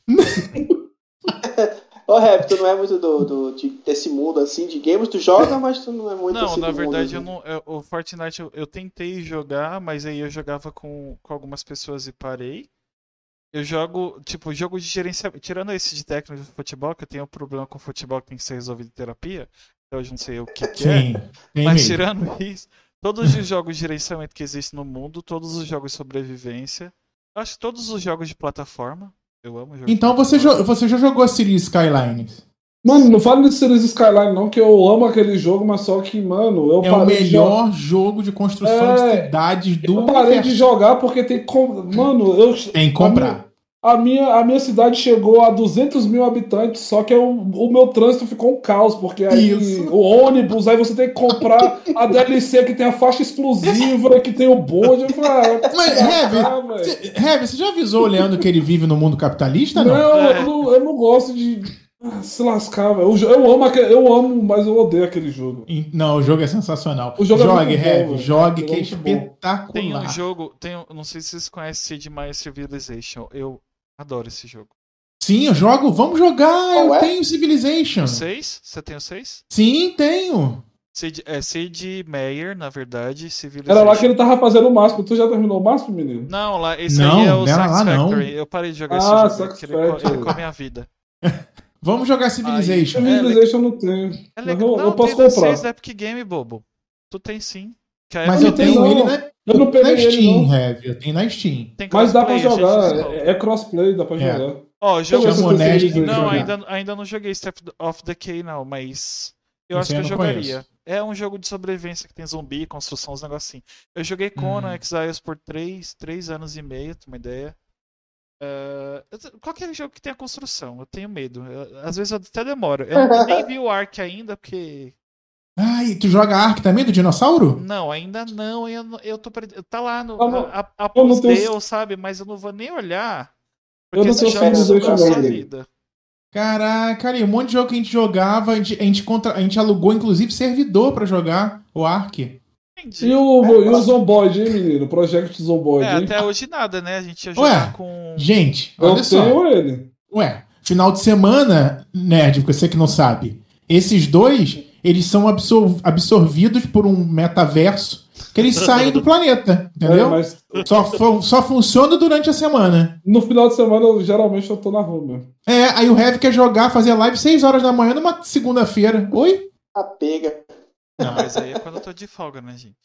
Ô, Rap, tu não é muito desse mundo assim de games, tu joga, mas tu não é muito Não, assim na do mundo, verdade, assim. o Fortnite eu tentei jogar, mas aí eu jogava com algumas pessoas e parei. Eu jogo, tipo, jogo de gerenciamento. Tirando esse de técnico de futebol, que eu tenho um problema com futebol que tem que ser resolvido em terapia. Então eu não sei o que é. Sim, tem Mas mesmo. tirando isso, todos os jogos de gerenciamento que existem no mundo, todos os jogos de sobrevivência, acho que todos os jogos de plataforma, eu amo jogos Então de você plataforma. já jogou a Cities Skylines? Mano, não fala de Cities Skyline não, que eu amo aquele jogo, mas só que, mano, eu É o parei de melhor jogo de construção de cidades do Eu parei de universo. jogar porque tem como. Mano, Tem que comprar. A minha cidade chegou a 200 mil habitantes, só que o meu trânsito ficou um caos, porque aí Isso. o ônibus, aí você tem que comprar a DLC que tem a faixa explosiva, que tem o bonde. Eu falei, Mas, Heavy, você já avisou o Leandro que ele vive no mundo capitalista, não? eu não gosto de se lascar, velho. Eu amo, mas eu odeio aquele jogo. Não, o jogo é sensacional. O jogo é Jogue, muito bom, Heavy, velho. jogue, O que é jogo é muito bom. espetacular. Tem um jogo, não sei se vocês conhecem Sid Meier's Civilization, eu adoro esse jogo. Sim, eu jogo. Vamos jogar, eu Qual é? tenho Civilization. O 6? Você tem o 6? Sim, tenho. Sid Meier, na verdade, Civilization. Era lá que ele tava fazendo o máximo. Tu já terminou o máximo, menino? Não, lá, esse Não, aí é o não era lá, Satisfactory. não. Eu parei de jogar Ah, esse jogo, porque Satisfactory. ele come a vida. Vamos jogar Civilization. Civilization eu não tenho. É Mas legal. eu posso tem comprar. vocês da Epic Game, bobo. Tu tem sim. Que a Mas Epic eu tenho não. ele Eu não peguei na ele, Steam, não. Heavy. Eu tenho na Steam. tem Mas dá pra crossplay, a gente jogar. resolve. É crossplay, dá pra É. jogar. Ó, jogo Deixa eu Chama o ver se eu Nerd consigo Não, jogar. ainda não joguei Step of Decay, não, mas eu Esse acho que eu eu não jogaria. conheço. É um jogo de sobrevivência que tem zumbi, construção, uns negocinhos. Eu joguei Conan Exiles por 3 anos e meio, tem uma ideia. Qualquer jogo que tenha construção, eu tenho medo. Às vezes eu até demoro. Eu nem vi o Ark ainda, porque. Ai, tu joga Ark também, do dinossauro? Não, ainda não. Eu tô perdido. Tá lá no. Eu não- A eu não tenho- Dale, sabe? Mas eu não vou nem olhar. Eu Porque não esse tenho jogo Civilization suga a sua não, vida. Caraca, ali, um monte de jogo que a gente jogava, a gente alugou, inclusive, servidor pra jogar o Ark. Entendi. E o Zomboid, hein, menino? O Project Zomboid, hein? Até hoje nada, né? A gente ia jogar com. Gente, Eu olha só. tenho ele. Ué, final de semana, nerd, você que não sabe, esses dois, eles são absorvidos por um metaverso que eles saem do planeta, entendeu? Mas Só funciona durante a semana. no final de semana, geralmente, eu tô na rua mesmo. Aí o Heavy quer jogar, fazer live 6 horas da manhã numa segunda-feira. Oi? A pega. Não, mas aí é quando eu tô de folga, né, gente?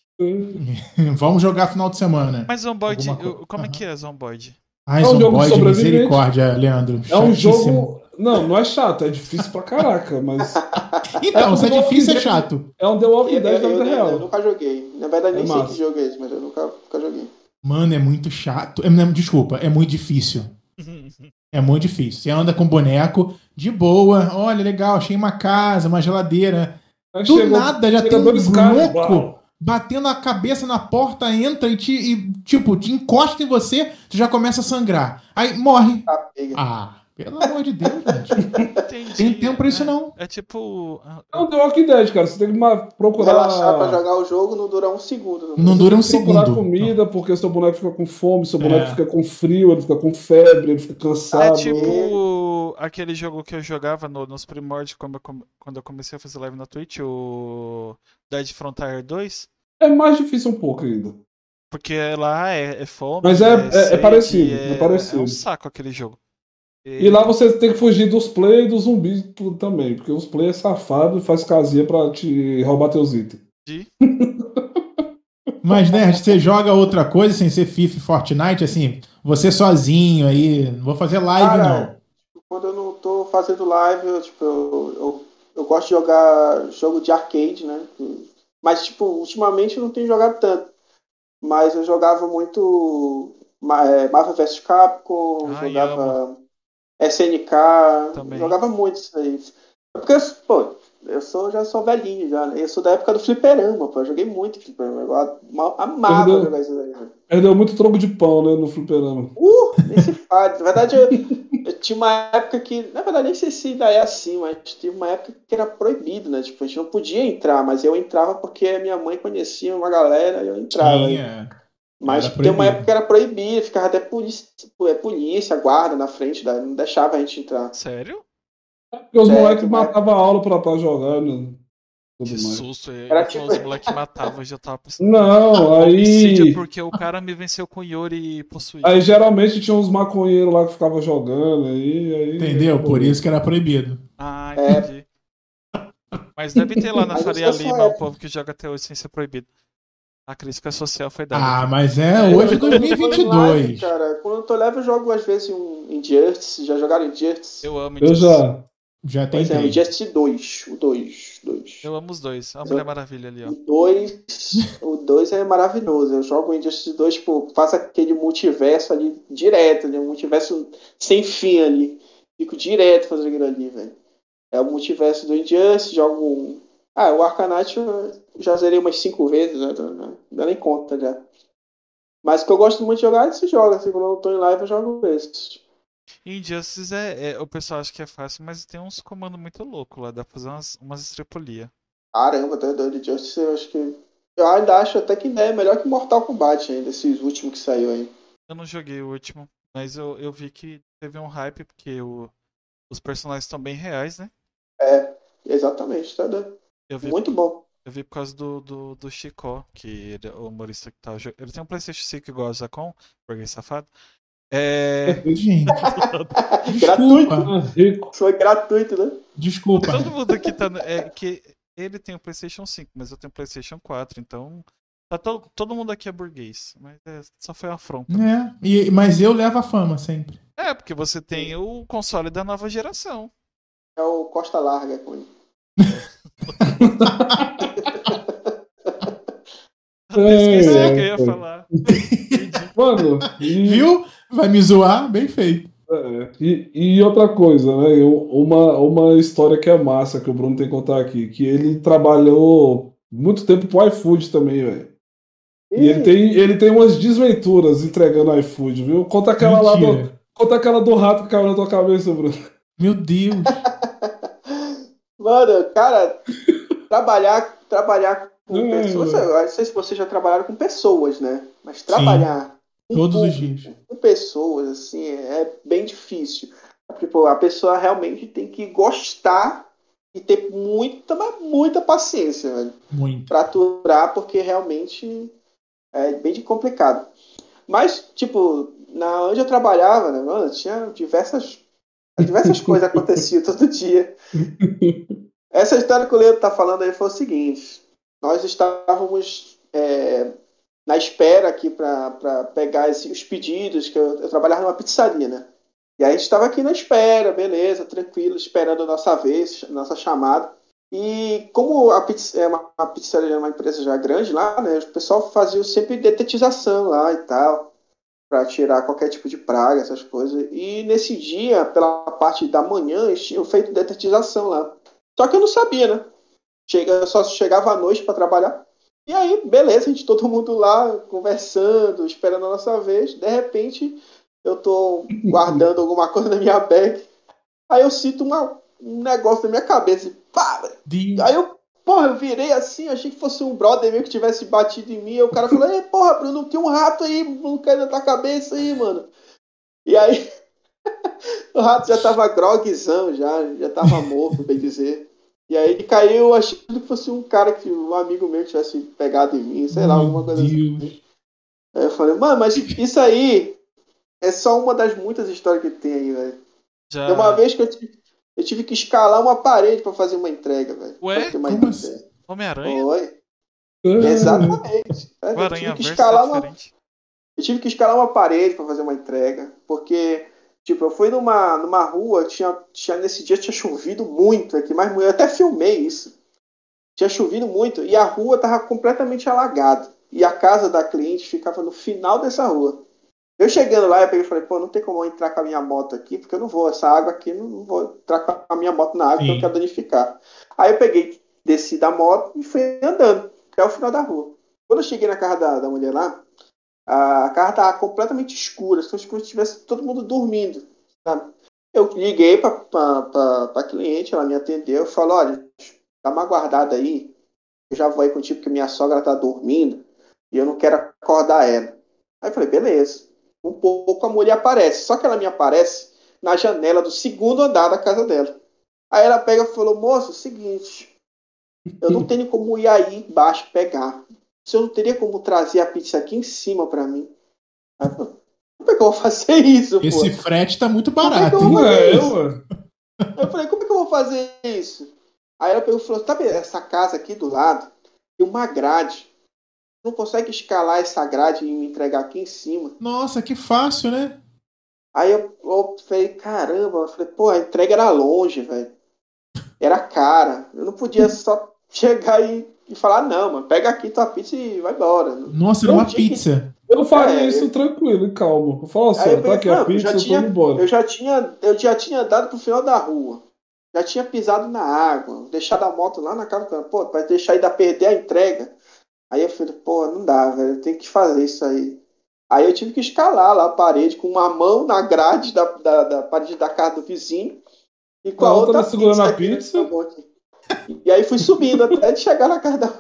Vamos jogar final de semana. Mas Zomboid, Alguma coisa. como é que é Zomboid? Ai, É um jogo de Zomboid, sobrevivente. misericórdia, Leandro. É um Chatíssimo. jogo. Não é chato, é difícil pra caraca, mas. Então, se é The Walking difícil, é Dead. chato. É um The Walking Dead da vida Eu real. nunca joguei. Na verdade, nem É sei massa. que jogo é esse, mas eu nunca joguei. Mano, é muito chato. Não, desculpa, é muito difícil. É muito difícil. Você anda com boneco de boa. Olha, legal, achei uma casa, uma geladeira. Aí Do chegou- nada já chega tem um dois caras, louco uau. batendo a cabeça na porta, entra e te encosta em você, tu já começa a sangrar. Aí morre. A pega. Ah, pelo amor de Deus, gente. Entendi. Tem tempo pra isso não. É tipo. É um The Walking Dead, cara. Você tem que procurar. Relaxar pra jogar o jogo não dura um segundo. Não dura um procurar segundo. comida, porque seu boneco fica com fome, seu boneco É. fica com frio, ele fica com febre, ele fica É cansado. tipo aquele jogo que eu jogava nos primórdios quando eu comecei a fazer live na Twitch, o Dead Frontier 2. É mais difícil um pouco ainda. Porque lá é fome. Mas é sede, parecido, é parecido. É um saco aquele jogo. E lá você tem que fugir dos play e dos zumbis também, porque os play é safado e faz casinha pra te roubar teus itens. Mas, Nerd, você joga outra coisa sem ser FIFA e Fortnite, assim, você sozinho aí, não vou fazer live, não. Cara, quando eu não tô fazendo live, eu gosto de jogar jogo de arcade, né? Mas, tipo, ultimamente eu não tenho jogado tanto. Mas eu jogava muito Marvel vs Capcom, Ai, amo. jogava SNK, Também. jogava muito isso aí. Porque, pô, já sou velhinho já, né? Eu sou da época do fliperama, pô. Eu joguei muito fliperama. Eu amava Perdeu. jogar isso aí, né? Perdeu muito tronco de pão, né, no fliperama. Nem se fala. Na verdade, eu tinha uma época que, na verdade, nem sei se ainda é assim, mas tinha uma época que era proibido, né? Tipo, a gente não podia entrar, mas eu entrava porque a minha mãe conhecia uma galera e eu entrava. Mas Era tem uma proibido. época que era proibido, ficava até polícia, guarda na frente, não deixava a gente entrar. Sério? Porque os Certo, moleques mas- matavam a aula pra jogar, né? Tudo Que mais. susto. Era Eu tipo- os moleques matavam, eu já tava pensando. Não, Homicídio aí. porque o cara me venceu com Yori possuído. Aí geralmente tinha uns maconheiros lá que ficavam jogando aí. Entendeu? acabou. Por isso que era proibido. Ah, É. entendi. Mas deve ter lá na Mas Faria essa Lima é- o povo que joga até hoje sem ser proibido. A crítica social foi dada. Ah, aqui. mas hoje Quando eu tô em live, 2022. cara, quando eu tô leve, eu jogo às vezes um Injustice. Já jogaram Injustice? Eu amo Eu Injustice. já. Já Pois é, o tentei. Injustice 2. O 2. Eu amo os dois. A Mulher Maravilha ali, ó. O 2 é maravilhoso. Eu jogo o Injustice 2, tipo, faço aquele multiverso ali direto, né? Um multiverso sem fim ali. Fico direto fazendo aquilo ali, velho. É o multiverso do Injustice, jogo. O Arcanite eu já zerei umas 5 vezes, né? Não dá nem conta já. Mas o que eu gosto muito de jogar é esse jogo. Assim, quando eu não tô em live, eu jogo esses. Injustice o pessoal acha que é fácil, mas tem uns comandos muito loucos lá. Dá pra fazer umas estripulia. Caramba, tá doido. Injustice, eu acho que. Eu ainda acho até que é melhor que Mortal Kombat ainda, esses últimos que saiu aí. Eu não joguei o último, mas eu vi que teve um hype, porque os personagens estão bem reais, né? Exatamente, tá doido. Eu vi, Muito bom. eu vi por causa do Chicó, que ele é o humorista que tá jogando. Ele tem um PlayStation 5 igual o Zacon, burguês safado. Gente, Gratuito. desculpa. Rico. Foi gratuito, né? Desculpa. Todo mundo aqui tá. Que ele tem o PlayStation 5, mas eu tenho o PlayStation 4, então. Todo mundo aqui é burguês, mas só foi uma afronta. Mas eu levo a fama sempre. Porque você tem o console da nova geração. É o Costa Larga com ele. Eu até esqueci o que eu ia falar. Mano, Viu? Vai me zoar? Bem feito. E outra coisa, né? Uma história que é massa que o Bruno tem que contar aqui, que ele trabalhou muito tempo pro iFood também, velho. E ele tem umas desventuras entregando iFood, viu? Conta aquela Mentira. conta aquela do rato que caiu na tua cabeça, Bruno. Meu Deus. Mano, cara, trabalhar com Hum. pessoas. Eu não sei se vocês já trabalharam com pessoas, né? Mas trabalhar com Todos os público, dias. com pessoas, assim, é bem difícil. Tipo, a pessoa realmente tem que gostar e ter muita, mas muita paciência, velho. Muito. Pra aturar, porque realmente é bem complicado. Mas, tipo, onde eu trabalhava, né, mano, tinha diversas coisas aconteciam todo dia. Essa história que o Leandro tá falando aí foi o seguinte: nós estávamos na espera aqui para pegar os pedidos, que eu trabalhava numa pizzaria, né? E aí a gente estava aqui na espera, beleza, tranquilo, esperando a nossa vez, nossa chamada. E como a pizzaria é uma empresa já grande lá, né? O pessoal fazia sempre detetização lá e tal, para tirar qualquer tipo de praga, essas coisas. E nesse dia, pela parte da manhã, eles tinham feito detetização lá. Só que eu não sabia, né? Eu só chegava à noite para trabalhar. E aí, beleza, todo mundo lá conversando, esperando a nossa vez. De repente, eu tô guardando alguma coisa na minha bag. Aí eu sinto um negócio na minha cabeça. E pá! Aí eu virei assim, achei que fosse um brother meu que tivesse batido em mim. E o cara falou: ei, porra, Bruno, tem um rato aí, não cai na tua cabeça aí, mano. E aí, o rato já tava groguezão, já tava morto, bem dizer. E aí ele caiu achando que fosse um amigo meu que tivesse pegado em mim, sei lá, alguma coisa assim. Aí eu falei: mano, mas isso aí é só uma das muitas histórias que tem aí, velho. Já... Tem uma vez que eu tive que escalar uma parede pra fazer uma entrega, velho. Ué? Pra ter mais Como ideia. assim? Homem-Aranha? Foi. Exatamente. O Eu tive Aranha que Verso escalar é uma diferente. Eu tive que escalar uma parede para fazer uma entrega, porque, tipo, eu fui numa rua, nesse dia tinha chovido muito aqui, mas eu até filmei isso. Tinha chovido muito e a rua estava completamente alagada. E a casa da cliente ficava no final dessa rua. Eu chegando lá, eu peguei e falei, pô, não tem como eu entrar com a minha moto aqui, porque eu não vou, essa água aqui, não vou entrar com a minha moto na água, porque eu Sim. quero danificar. Aí eu peguei, desci da moto e fui andando até o final da rua. Quando eu cheguei na casa da mulher lá, a casa estava completamente escura, como se estivesse todo mundo dormindo. Sabe? Eu liguei para a cliente, ela me atendeu, falou, olha, dá uma guardada aí, eu já vou aí contigo porque minha sogra está dormindo e eu não quero acordar ela. Aí eu falei, beleza. Um pouco a mulher aparece, só que ela me aparece na janela do segundo andar da casa dela. Aí ela pega e falou, moço, seguinte, eu não tenho como ir aí embaixo pegar. Você não teria como trazer a pizza aqui em cima para mim? Aí eu falei, como é que eu vou fazer isso, pô? Esse frete tá muito Como é que barato, eu hein? vou fazer isso? ué. Eu falei, como é que eu vou fazer isso? Aí ela pegou e falou, sabe essa casa aqui do lado? Tem uma grade. Não consegue escalar essa grade e me entregar aqui em cima. Nossa, que fácil, né? Aí eu falei, caramba, eu falei, pô, a entrega era longe, velho. Era cara. Eu não podia só chegar e falar, não, mano, pega aqui tua pizza e vai embora. Nossa, era Eu uma tinha que- pizza. Eu faria É, isso tranquilo e calmo. Eu falo assim, Aí eu ó, tá peguei, aqui a não, pizza, eu tô indo embora. eu já tinha andado pro final da rua. Já tinha pisado na água, deixado a moto lá na casa do cara. Pô, vai deixar ainda perder a entrega. Aí eu falei, pô, não dá, velho, eu tenho que fazer isso aí. Aí eu tive que escalar lá a parede com uma mão na grade da parede da casa do vizinho e com A a outra outra segurando a aqui na pizza. minha mão aqui. E aí fui subindo até de chegar na casa da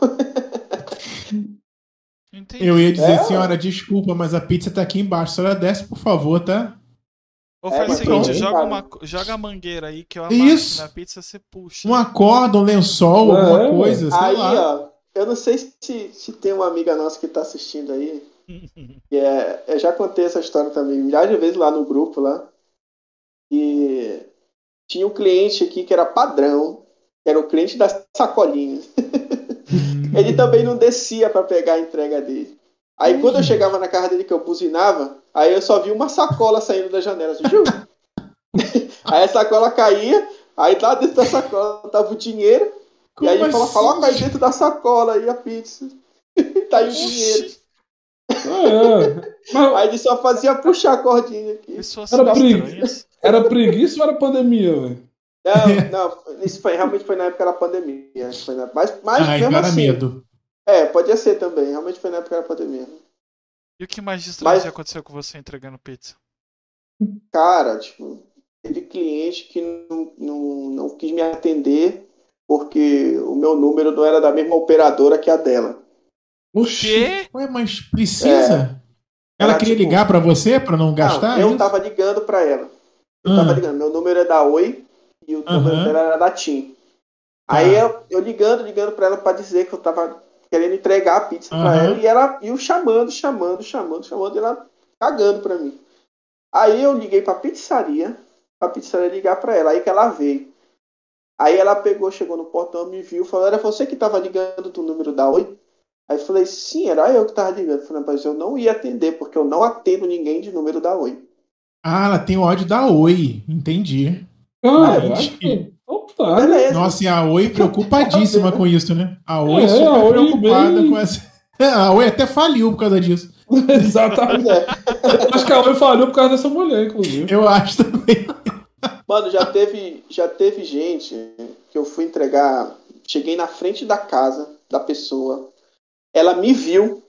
Entendi. Eu ia dizer, É, senhora, desculpa, mas a pizza tá aqui embaixo. A senhora desce, por favor, tá? Ou É, faz o mas seguinte, pronto. joga a mangueira aí que eu amasso Isso. na pizza, você puxa. Uma corda, um lençol, É, alguma ué. coisa, sei Aí, lá. ó, eu não sei se tem uma amiga nossa que tá assistindo aí, que eu já contei essa história também milhares de vezes lá no grupo lá, e tinha um cliente aqui que era padrão, que era o cliente das sacolinhas. Ele também não descia para pegar a entrega dele. Aí quando eu chegava na casa dele que eu buzinava, aí eu só vi uma sacola saindo da janela. Assim, "Xiu". Aí a sacola caía, aí lá dentro da sacola tava o dinheiro, e aí ele falou, assim? coloca aí dentro da sacola aí a pizza. Tá aí o dinheiro. Oxi, Mas Aí ele só fazia puxar a cordinha aqui. pessoas Era são briga. estranhas. era preguiça ou era pandemia, velho? Não, isso realmente foi na época da pandemia. Acho que foi mas Ah, então mesmo era assim. medo. Podia ser também. Realmente foi na época da pandemia. E o que mais de estranho Mas- já aconteceu com você entregando pizza? Cara, tipo, teve cliente que não quis me atender porque o meu número não era da mesma operadora que a dela. Oxi. Quê? Ué, mas precisa? Ela Era queria tipo- ligar pra você pra não gastar? Não, eu isso? tava ligando pra ela. Eu Ah. tava ligando. Meu número é da Oi e o número Aham. dela era da TIM. Tá. Aí eu ligando pra ela pra dizer que eu tava querendo entregar a pizza pra Aham. ela e eu chamando, e ela cagando pra mim. Aí eu liguei pra pizzaria ligar pra ela, aí que ela veio. Aí ela pegou, chegou no portão, me viu, falou, era você que tava ligando do número da Oi? Aí eu falei, sim, era eu que tava ligando. Eu falei, mas eu não ia atender, porque eu não atendo ninguém de número da Oi. Ah, ela tem ódio da Oi. Entendi. Caraca. Entendi. Otário. Beleza. Nossa, e a Oi preocupadíssima com isso, né? A Oi É, super a Oi preocupada bem- com essa. A Oi até faliu por causa disso. Exatamente. Pois é. Eu acho que a Oi falhou por causa dessa mulher, inclusive. Eu acho também. Mano, já teve gente que eu fui entregar, cheguei na frente da casa da pessoa, ela me viu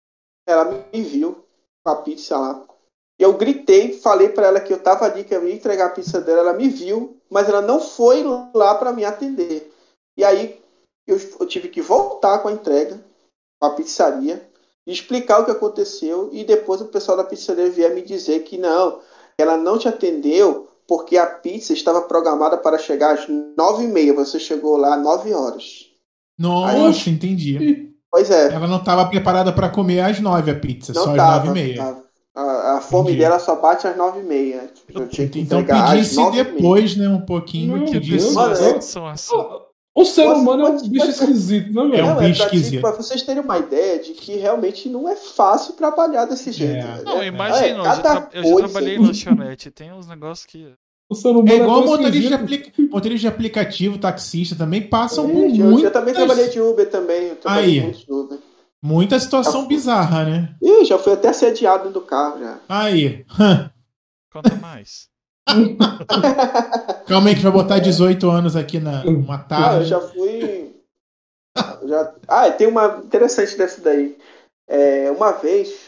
com a pizza lá. Eu gritei, falei pra ela que eu tava ali, que eu ia entregar a pizza dela, ela me viu, mas ela não foi lá pra me atender. E aí eu tive que voltar com a entrega, com a pizzaria, explicar o que aconteceu e depois o pessoal da pizzaria vier me dizer que não, ela não te atendeu porque a pizza estava programada para chegar às 9h30, você chegou lá às 9 horas. Nossa, entendi. Pois é, Ela não estava preparada para comer às 9 a pizza, não só às tava, 9h30. tava. A fome Entendi. dela só bate às 9h30. Né? Tipo, eu tinha que Então entregar às pedisse 9h30. depois, né? Um pouquinho. Meu Que Deus, pedisse. Mano, pessoas são assim. O ser Você humano é um pode- bicho esquisito, né, É velho? um Não, bicho pra, esquisito. pra vocês terem uma ideia de que realmente não é fácil trabalhar desse jeito. É. velho. Não, imagina, eu já, cada eu já coisa- trabalhei em lanchonete. Tem uns negócios que. O ser humano É igual tão motorista de, esquisito. motorista de aplicativo, taxista também passam por Eu também trabalhei de Uber também. Eu trabalhei Aí. muito de Uber. muita situação bizarra, né? Ih, já fui até assediado dentro do carro já. Aí. Conta mais. Calma aí que vai botar 18 anos aqui numa Ah, tarde. eu já fui. E tem uma interessante dessa daí. Uma vez,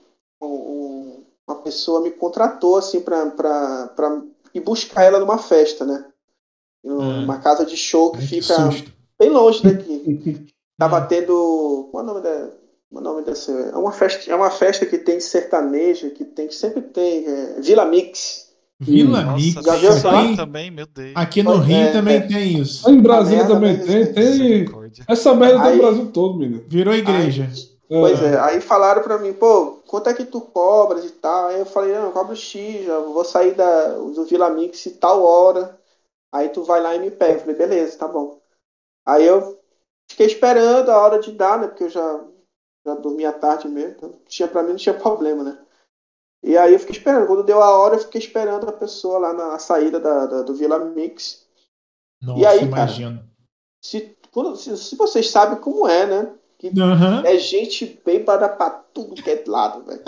uma pessoa me contratou assim pra ir buscar ela numa festa, né? Numa casa de show que Ai, que fica susto. bem longe daqui. Tava Ah. tendo. Qual é o nome dessa? É uma festa que tem sertaneja, que sempre tem. Vila Mix. Vila Nossa, Mix. já tem viu isso falar? aí também, meu Deus. Aqui no Pois Rio é. também tem isso. Lá em Brasília merda, também mas tem. Misericórdia. Essa merda tem Aí- no Brasil todo, menino. Virou igreja. Pois é, aí falaram pra mim, pô, quanto é que tu cobras e tal? Aí eu falei, não, eu cobro X, já vou sair do Vila Mix e tal hora. Aí tu vai lá e me pega. Eu falei, beleza, tá bom. Aí eu fiquei esperando a hora de dar, né? Porque eu já dormia tarde mesmo. Então pra mim não tinha problema, né? E aí eu fiquei esperando. Quando deu a hora, eu fiquei esperando a pessoa lá na saída do Vila Mix. Nossa, E aí, imagino. Se vocês sabem como é, né? Que Aham. é gente bêbada pra tudo que é lado, velho.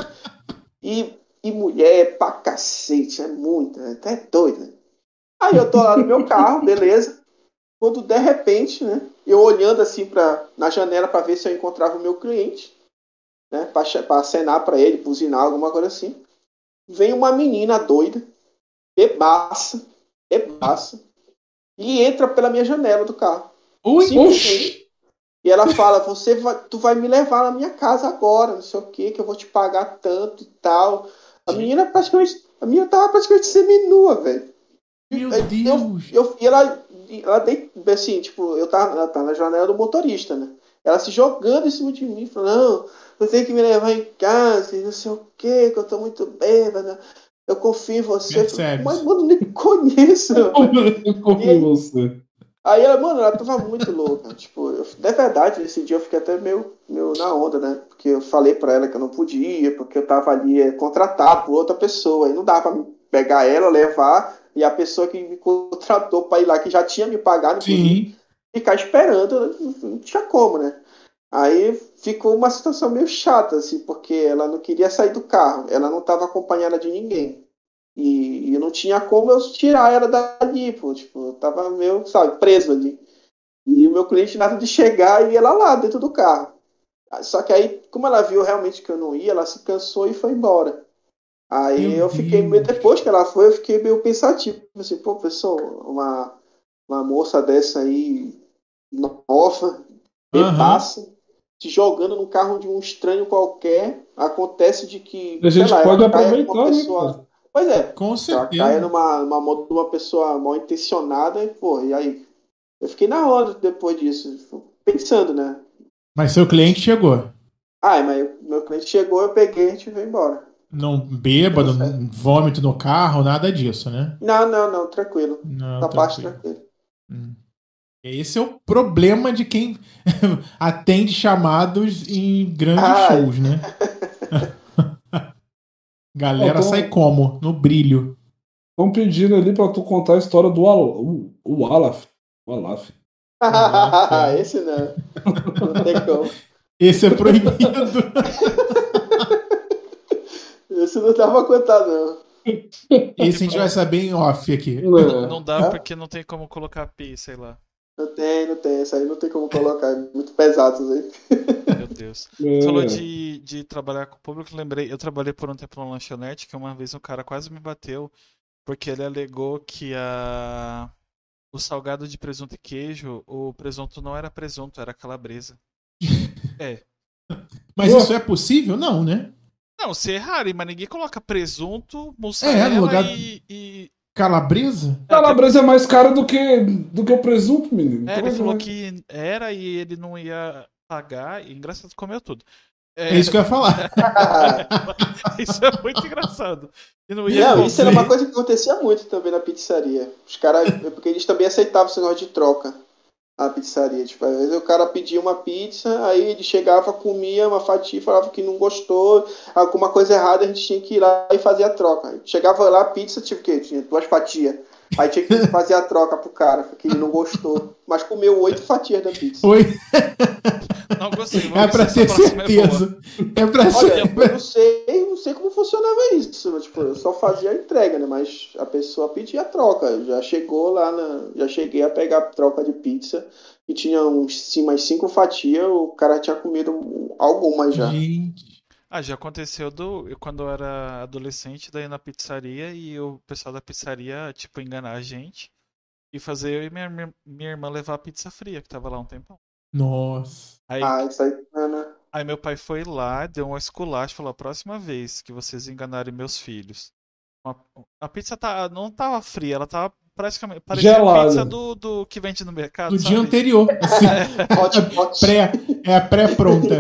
E mulher pra cacete, é muita, até doido, né? Aí eu tô lá no meu carro, beleza. Quando de repente, né? Eu olhando assim na janela pra ver se eu encontrava o meu cliente, né? Pra acenar pra ele, buzinar, alguma coisa assim. Vem uma menina doida, bebaça, e entra pela minha janela do carro. Ui, Simplesmente. E ela fala, tu vai me levar na minha casa agora, não sei o que eu vou te pagar tanto e tal. A menina tava praticamente seminua, velho. meu E Deus. ela assim, tipo, ela tá na janela do motorista, né? Ela se jogando em cima de mim, falando, não, você tem que me levar em casa, e não sei o que eu tô muito bêbada, eu confio em você. Percebe-se. Mas, mano, nem conheço. Eu confio em você. Aí ela tava muito louca. Tipo, de verdade, esse dia eu fiquei até meio na onda, né? Porque eu falei pra ela que eu não podia, porque eu tava ali contratado por outra pessoa. E não dava pra pegar ela, levar, e a pessoa que me contratou pra ir lá, que já tinha me pagado, Sim. ficar esperando, não tinha como, né? Aí ficou uma situação meio chata, assim, porque ela não queria sair do carro, ela não estava acompanhada de ninguém. E não tinha como eu tirar ela dali, pô, tipo, eu tava meio, sabe, preso ali. E o meu cliente nada de chegar e ela lá dentro do carro. Só que aí, como ela viu realmente que eu não ia, ela se cansou e foi embora. Aí Meu eu fiquei meio, Deus. depois que ela foi, eu fiquei meio pensativo, assim, pô, pessoal, uma moça dessa aí, nova, bebaça, se jogando no carro de um estranho qualquer, acontece de que, A sei gente lá, pode ela caia numa aproveitar, né, pessoa. cara? Pois é, Com ela caia certeza. numa mão de uma pessoa mal intencionada, e, pô, e aí? Eu fiquei na onda depois disso, pensando, né? Mas seu cliente chegou. Mas meu cliente chegou, eu peguei e a gente veio embora. Não bêbado, Tudo certo. vômito no carro, nada disso, né? Não, tranquilo. Não, Essa parte tranquilo. tranquilo. Esse é o problema de quem atende chamados em grandes Ai. shows, né? Galera Ó, sai como? No brilho. Estão pedindo ali pra tu contar a história do o Alaf. O Alaf. Esse não. Não tem como. Esse é proibido. Esse não dá pra contar, não. Esse a gente vai saber em off aqui. Não dá É? porque não tem como colocar pi, sei lá. Não tem. Esse aí não tem como colocar. É muito pesado isso aí. Meu Deus. É. Falou de trabalhar com o público, lembrei, eu trabalhei por um tempo numa lanchonete que uma vez um cara quase me bateu porque ele alegou que o salgado de presunto e queijo, o presunto não era presunto, era calabresa. Mas isso é possível? Não, né? Não, se errar, mas ninguém coloca presunto, mussarela no lugar- e... Calabresa? Calabresa é mais cara do que o presunto, menino. ele Então, falou que era e ele não ia pagar, e engraçado, comeu tudo. É isso que eu ia falar. Isso é muito engraçado. E não Não, isso era Sim. uma coisa que acontecia muito também na pizzaria. Os caras, porque eles também aceitavam esse negócio de troca na pizzaria. Tipo, às vezes o cara pedia uma pizza, aí ele chegava, comia uma fatia, falava que não gostou, alguma coisa errada, a gente tinha que ir lá e fazer a troca. Chegava lá, a pizza, tipo, que tinha 2 fatias. Aí tinha que fazer a troca pro cara, porque ele não gostou. Mas comeu 8 fatias da pizza. Oi, Não gostei. é Vamos pra ver se essa ter próxima é boa. certeza. É pra Olha, ser. eu não sei como funcionava isso. Mas, tipo, eu só fazia a entrega, né? Mas a pessoa pedia a troca. Já chegou lá já cheguei a pegar a troca de pizza e tinha umas 5 fatias, o cara tinha comido algumas já. Gente. Já aconteceu quando eu era adolescente, daí na pizzaria e o pessoal da pizzaria, tipo, enganar a gente e fazer eu e minha irmã levar a pizza fria, que tava lá um tempão. Nossa. Aí, Isso aí, né? aí meu pai foi lá, deu um esculacho e falou: a próxima vez que vocês enganarem meus filhos. a, a pizza não tava fria, ela tava praticamente. Parecia a Gelada. pizza do que vende no mercado, Do sabe? dia anterior. Assim, Hot. é a pré-pronta.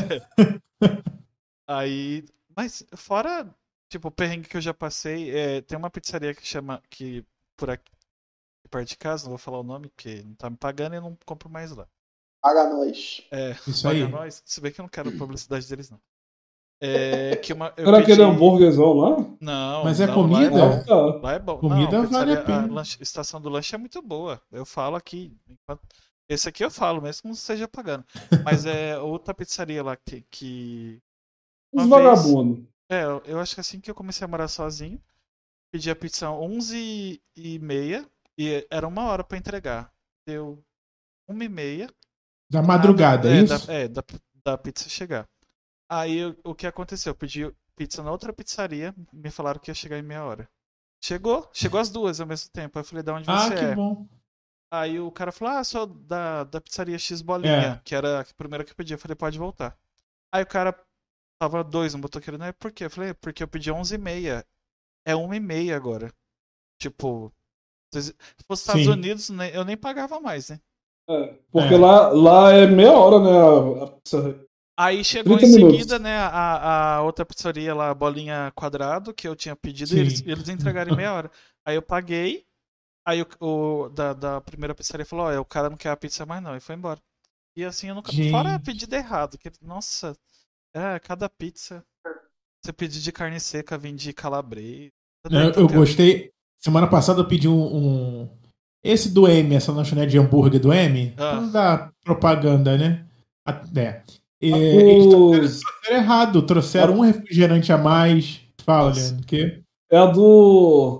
Aí. Mas fora, tipo, o perrengue que eu já passei, tem uma pizzaria que chama. Que por aqui, perto de casa, não vou falar o nome, porque não tá me pagando e eu não compro mais lá. Paga nós. Isso Paga aí. nós, se bem que eu não quero publicidade deles, não. Que eu Era aquele pedi. hambúrguerzão lá? Não, Mas é não, comida? lá é bom. Tá. Lá é bom. Comida Não, vale a pizzaria, pena. estação do lanche é muito boa. Eu falo aqui. Esse aqui eu falo, mesmo que não esteja pagando. Mas é outra pizzaria lá que Os uma vez. vagabundos. Eu acho que assim que eu comecei a morar sozinho, pedi a pizza 11h30 e era 1 hora pra entregar. Deu 1h30. Da madrugada, é isso? Da pizza chegar. Aí o que aconteceu? Eu pedi pizza na outra pizzaria, me falaram que ia chegar em meia hora. Chegou as duas ao mesmo tempo. Aí eu falei, da onde você Que é? bom. Aí o cara falou, sou da pizzaria X Bolinha, que era a primeira que eu pedi. Eu falei, pode voltar. Aí o cara tava 2 no motoqueiro, né? Por quê? Eu falei, porque eu pedi 11h30. É 1h30 agora. Tipo, se fosse Estados Sim. Unidos, eu nem pagava mais, né? Porque lá é meia hora, né? Aí chegou em 30 minutos. seguida, né, a outra pizzaria lá, Bolinha Quadrado, que eu tinha pedido, e Sim. eles entregaram em meia hora. Aí eu paguei, aí da primeira pizzaria falou, o cara não quer a pizza mais não, e foi embora. E assim, eu nunca... Gente. Fora pedido errado, que, nossa, cada pizza, você pedir de carne seca, vem de calabresa. Eu gostei. Semana passada eu pedi esse do M, essa lanchonete de hambúrguer do M. Pra não dar propaganda, né? Eles trouxeram errado. Trouxeram um refrigerante a mais. Fala, Leandro, o quê? É a do.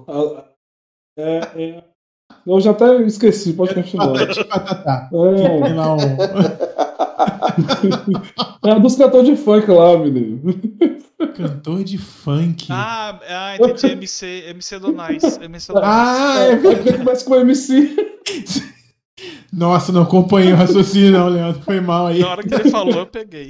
Eu já até esqueci, pode continuar. Patati Patatá. É. Tem lá É a dos cantores de funk lá, menino. Cantor de funk. Entendi, MC Donais. MC Donais. É verdade. Porque começa com o MC. Nossa, não acompanhei o raciocínio, não, Leandro. Foi mal aí. Na hora que ele falou, eu peguei.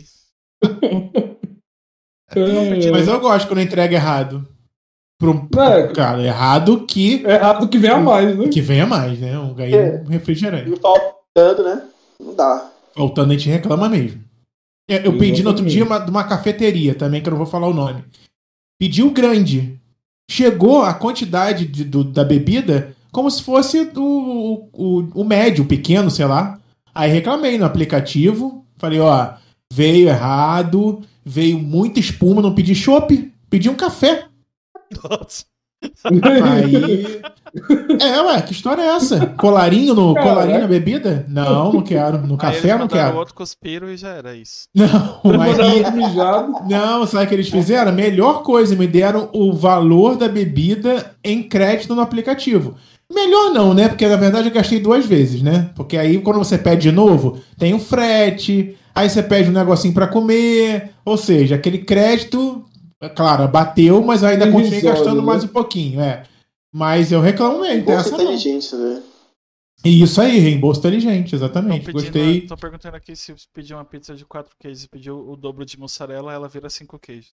Mas eu gosto quando entrega errado. Cara, errado que. Errado que venha mais, né? Que venha mais, né? Um refrigerante. E faltando, né? Não dá. Faltando, a gente reclama mesmo. Eu pedi no outro dia de uma cafeteria também, que eu não vou falar o nome. Pedi o grande. Chegou a quantidade da bebida como se fosse o médio, o pequeno, sei lá. Aí reclamei no aplicativo. Falei, veio errado, veio muita espuma, não pedi chopp, pedi um café. Nossa. Aí. Que história é essa? Colarinho na bebida? Não quero. No café não quero. Outro cuspiro e já era isso. Não, sabe o que eles fizeram? A melhor coisa, me deram o valor da bebida em crédito no aplicativo. Melhor não, né? Porque na verdade eu gastei 2 vezes, né? Porque aí quando você pede de novo, tem o frete, aí você pede um negocinho pra comer, ou seja, aquele crédito, claro, bateu, mas eu ainda continuei gastando mais um pouquinho, Mas eu reclamo mesmo. Reembolso inteligente, né? Isso aí, reembolso inteligente, exatamente. Gostei. Tô perguntando aqui se pedir uma pizza de 4 queijos e pedir o dobro de mussarela, ela vira 5 queijos.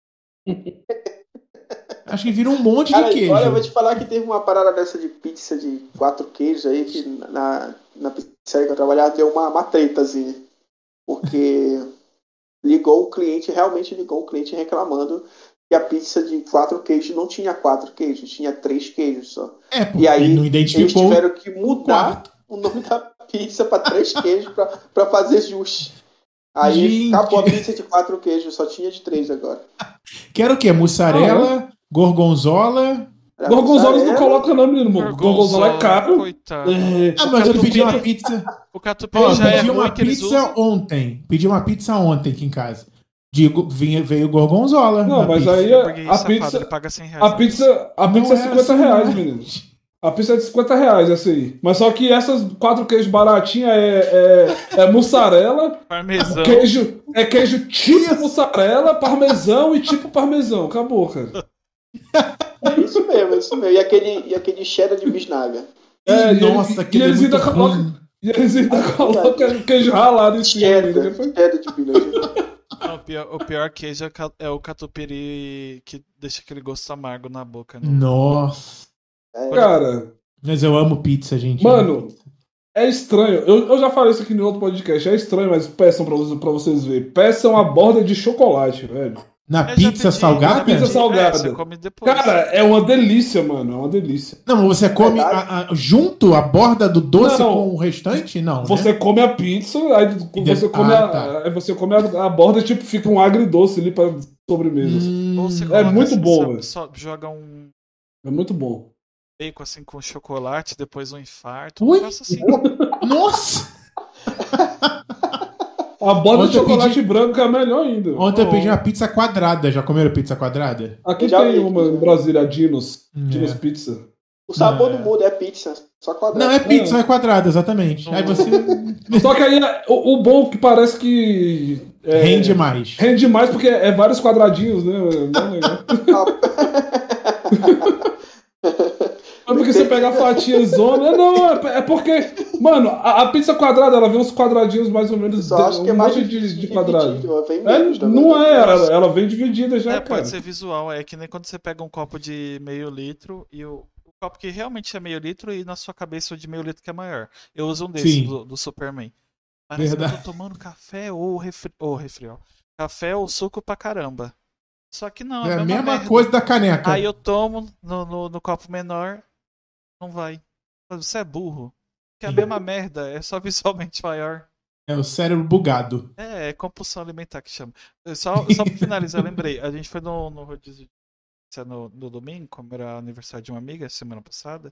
Acho que vira um monte de queijo. Olha, eu vou te falar que teve uma parada dessa de pizza de 4 queijos aí, que na pizzaria que eu trabalhava deu uma tretazinha. Porque realmente ligou o cliente reclamando que a pizza de 4 queijos não tinha 4 queijos, tinha 3 queijos só. Porque E aí ele não eles identificou tiveram que o mudar quarto. o nome da pizza para 3 queijos para fazer jus. Aí Gente. acabou a pizza de 4 queijos, só tinha de 3 agora. Que era o quê? Mussarela, gorgonzola. Era Gorgonzola não mussarela, coloca não, menino. Gorgonzola é caro. Coitado. É, Ah, mas ele pediu uma catupiry- pizza. O catupiry Ó, já é pedi uma ruim que eles pizza usam. ontem. Pedi uma pizza ontem aqui em casa. Veio gorgonzola. Não, na mas pizza. aí O burguês a safado, pizza, ele paga 100 reais. a na pizza é Não era 50 assim, reais, não. menino. A pizza é de 50 reais essa aí. Mas só que essas 4 queijos baratinhas é mussarela, Parmesão. queijo tipo mussarela, parmesão e tipo parmesão. Acabou, cara. É isso mesmo. E aquele cheddar de bisnaga. Nossa, aquele é eles muito ainda ruim. colocam. E eles ainda colocam queijo ralado em cima. Cheddar ainda. de bisnaga. Não, o pior queijo é o catupiry que deixa aquele gosto amargo na boca. Né? Nossa. Cara, Mas eu amo pizza, gente. Mano, é estranho. Eu já falei isso aqui no outro podcast. É estranho, mas peçam pra vocês verem. Peçam a borda de chocolate, velho. Na Eu já pizza pedi, salgada? Na pizza salgada. você come depois. Cara, é uma delícia, mano. É uma delícia. Não, mas você come junto a borda do doce Não. com o restante? Não. Você né? come a pizza, aí você come, tá. aí você come a borda e tipo, fica um agridoce ali pra sobremesa. Ou você É coloca muito assim, bom, velho. só joga um É muito bom. bacon assim com chocolate, depois um infarto. Ui? Um negócio assim. Nossa! A borda Ontem de eu chocolate pedi- branco é melhor ainda. Ontem eu pedi uma pizza quadrada. Já comeram pizza quadrada? Aqui Eu já tem vi, uma já. em Brasília, a Dinos. É. Dinos Pizza. O sabor É. não muda, é pizza. Só quadrado. Não, é pizza, é quadrada, exatamente. Aí você Só que aí o bom que parece que. rende mais. Rende mais porque é vários quadradinhos, né? Não é legal. É porque você pega a fatia zona. Não, é porque. Mano, a pizza quadrada, ela vem uns quadradinhos mais ou menos. Só acho que é um mais monte de quadrado. dividido, vem É, menos, na não verdade. ela vem dividida já, cara. Pode ser visual, é que nem quando você pega um copo de meio litro e o copo que realmente é meio litro e na sua cabeça o de meio litro que é maior. Eu uso um desses Sim. do Superman. Parece que eu Verdade. tô tomando café ou refri, ó. Café ou suco pra caramba. Só que não, É a mesma merda. coisa da caneca. Aí eu tomo no copo menor, não vai. Você é burro. Que é a mesma merda, é só visualmente maior. É o cérebro bugado. É compulsão alimentar que chama. Só pra finalizar, lembrei. A gente foi no rodízio de pizza no domingo, como era aniversário de uma amiga, semana passada.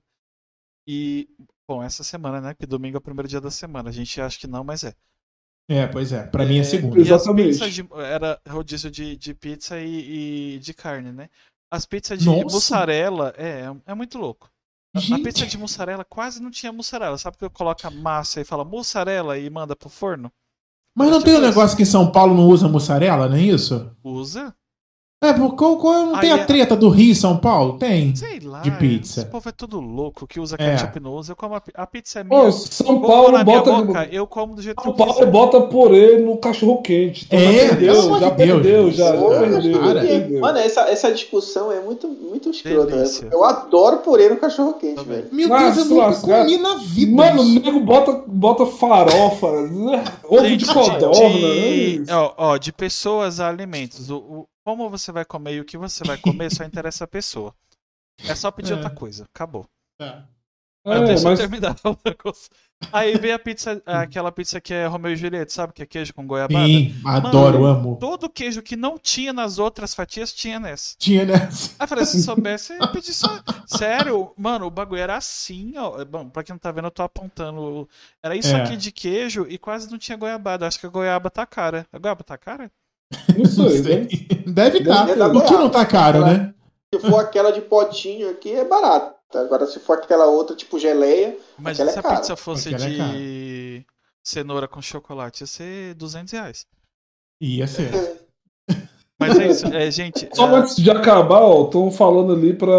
E, bom, essa semana, né? Que domingo é o primeiro dia da semana. A gente acha que não, mas é. É, pois é. Pra mim é segunda. E as Exatamente. pizzas era rodízio de pizza e de carne, né? As pizzas de Nossa! mussarela, é muito louco. A Gente. pizza de mussarela quase não tinha mussarela. Sabe que eu coloco a massa e fala mussarela e manda pro forno? Mas não tem um negócio que em São Paulo não usa mussarela, não é isso? Usa? É, porque não tem Aí a treta do Rio e São Paulo? Tem. Sei lá. De pizza. Esse povo é tudo louco que usa É. ketchup não usa. Eu como a pizza é minha. Pô, São Vou Paulo na minha bota. boca, eu como do jeito que São eu Paulo quiser. bota purê no cachorro quente. Então É, já perdeu, pelo amor já de Deus, perdeu, gente. já Pô, perdeu. cara. Já perdeu. Mano, essa discussão é muito escrota. Delícia. Né? Eu adoro purê no cachorro quente, Também. velho. Meu Ah, Deus, eu se nunca lascar. comi na vida. Mano, o isso. nego bota farofa, né? Ovo de codorna. né? De pessoas a alimentos. Como você vai comer e o que você vai comer só interessa a pessoa. É só pedir É. outra coisa. Acabou. Tá. Deixa eu Mas terminar o negócio. Aí vem a pizza, aquela pizza que é Romeu e Julieta, sabe? Que é queijo com goiabada. Sim, adoro, Mano, amo. Todo queijo que não tinha nas outras fatias tinha nessa. Tinha, né? Aí eu falei, se soubesse, eu pedi só. Sério, mano, o bagulho era assim, ó. Bom, pra quem não tá vendo, eu tô apontando. Era isso É. aqui de queijo e quase não tinha goiabada. Acho que a goiaba tá cara. A goiaba tá cara? não sei, né? Deve estar. Deve dar O que não tá caro, goiaba. né? Se for aquela de potinho aqui, é barato. Agora, se for aquela outra, tipo geleia, Mas aquela se é a cara. pizza fosse Aquela é de cenoura com chocolate, ia ser R$200. Ia ser. Mas é isso, gente. Só antes de acabar, ó, estão falando ali pra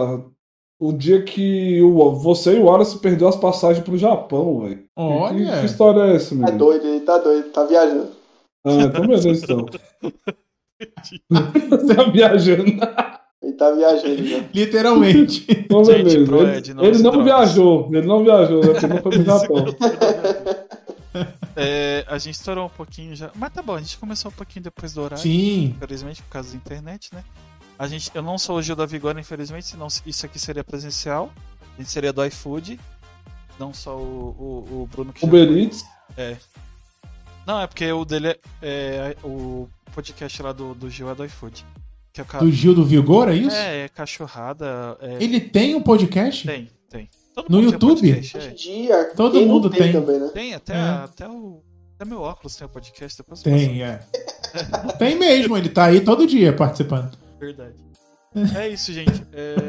o dia que você e o Wallace perdeu as passagens pro Japão, velho. Olha. Que história é essa, É menino? doido, ele tá doido, tá viajando. Ah, então beleza, então. Você tá viajando. Ele tá viajando já. Literalmente. Então Gente, beleza. Proed, não Ele use não drogas. viajou, né? Porque não foi pro Japão. Isso que eu tô- A gente estourou um pouquinho já. Mas tá bom, a gente começou um pouquinho depois do horário. Sim. Infelizmente, por causa da internet, né? Eu não sou o Gil da Vigora, infelizmente, senão isso aqui seria presencial. A gente seria do iFood. Não só o Bruno que Uber Eats. Não, é porque o dele o podcast lá do Gil é do iFood. Que é Do Gil do Vigor, é isso? É cachorrada. Ele tem um podcast? Tem. Todo No mundo YouTube? tem podcast, Hoje em dia, Todo quem não mundo tem. também, né? Tem, até meu óculos tem o podcast. Depois Tem, Tem mesmo, ele tá aí todo dia participando. Verdade. É isso, gente.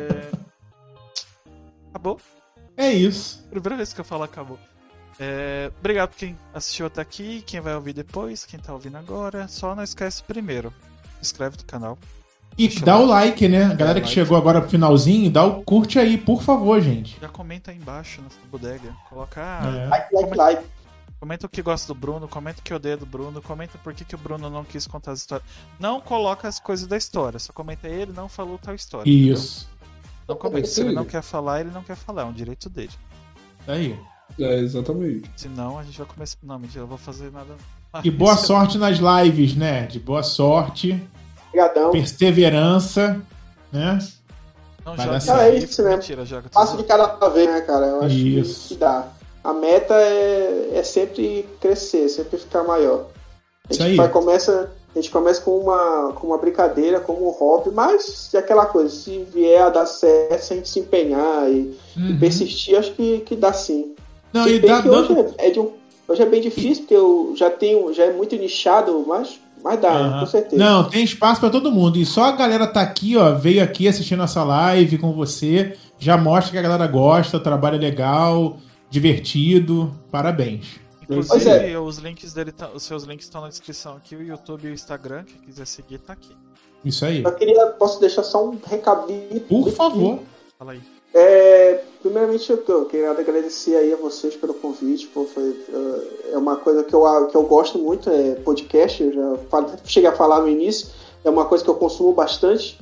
Acabou? É isso. Primeira vez que eu falo acabou. Obrigado por quem assistiu até aqui, quem vai ouvir depois, quem tá ouvindo agora. Só não esquece primeiro, se inscreve no canal. E dá o like, né? A galera que chegou agora pro finalzinho, dá o curte aí, por favor, gente. Já comenta aí embaixo na bodega. Coloca. Like. Comenta o que gosta do Bruno, comenta o que odeia do Bruno, comenta por que o Bruno não quis contar as histórias. Não coloca as coisas da história, só comenta ele não falou tal história. Isso. Entendeu? Não comenta. Se ele não quer falar, ele não quer falar, é um direito dele. Aí. Exatamente. Senão a gente vai começar. Não, mentira, eu vou fazer nada. E boa sorte nas lives, né? De boa sorte. Obrigadão. Perseverança, né? Não Vai joga dar certo. É isso, né? Mentira, joga. Passo de cada vez, né, cara? Eu acho Isso. que dá. A meta é sempre crescer, sempre ficar maior. A Isso gente, aí. a gente começa com uma brincadeira, como um hobby, mas é aquela coisa, se vier a dar certo, se a gente se empenhar e persistir, acho que dá sim. Não, Se e bem dá que hoje é bem difícil, porque eu já é muito nichado, mas dá, com certeza. Não, tem espaço pra todo mundo. E só a galera tá aqui, ó, veio aqui assistindo nossa live com você, já mostra que a galera gosta, o trabalho é legal, divertido. Parabéns. Inclusive, os links dele, os seus links estão na descrição aqui, o YouTube e o Instagram, quem quiser seguir tá aqui. Isso aí. Posso deixar só um recadinho? Por favor. Fala aí. Primeiramente, eu queria agradecer aí a vocês pelo convite. É uma coisa que eu gosto muito, é podcast. Eu já cheguei a falar no início. É uma coisa que eu consumo bastante.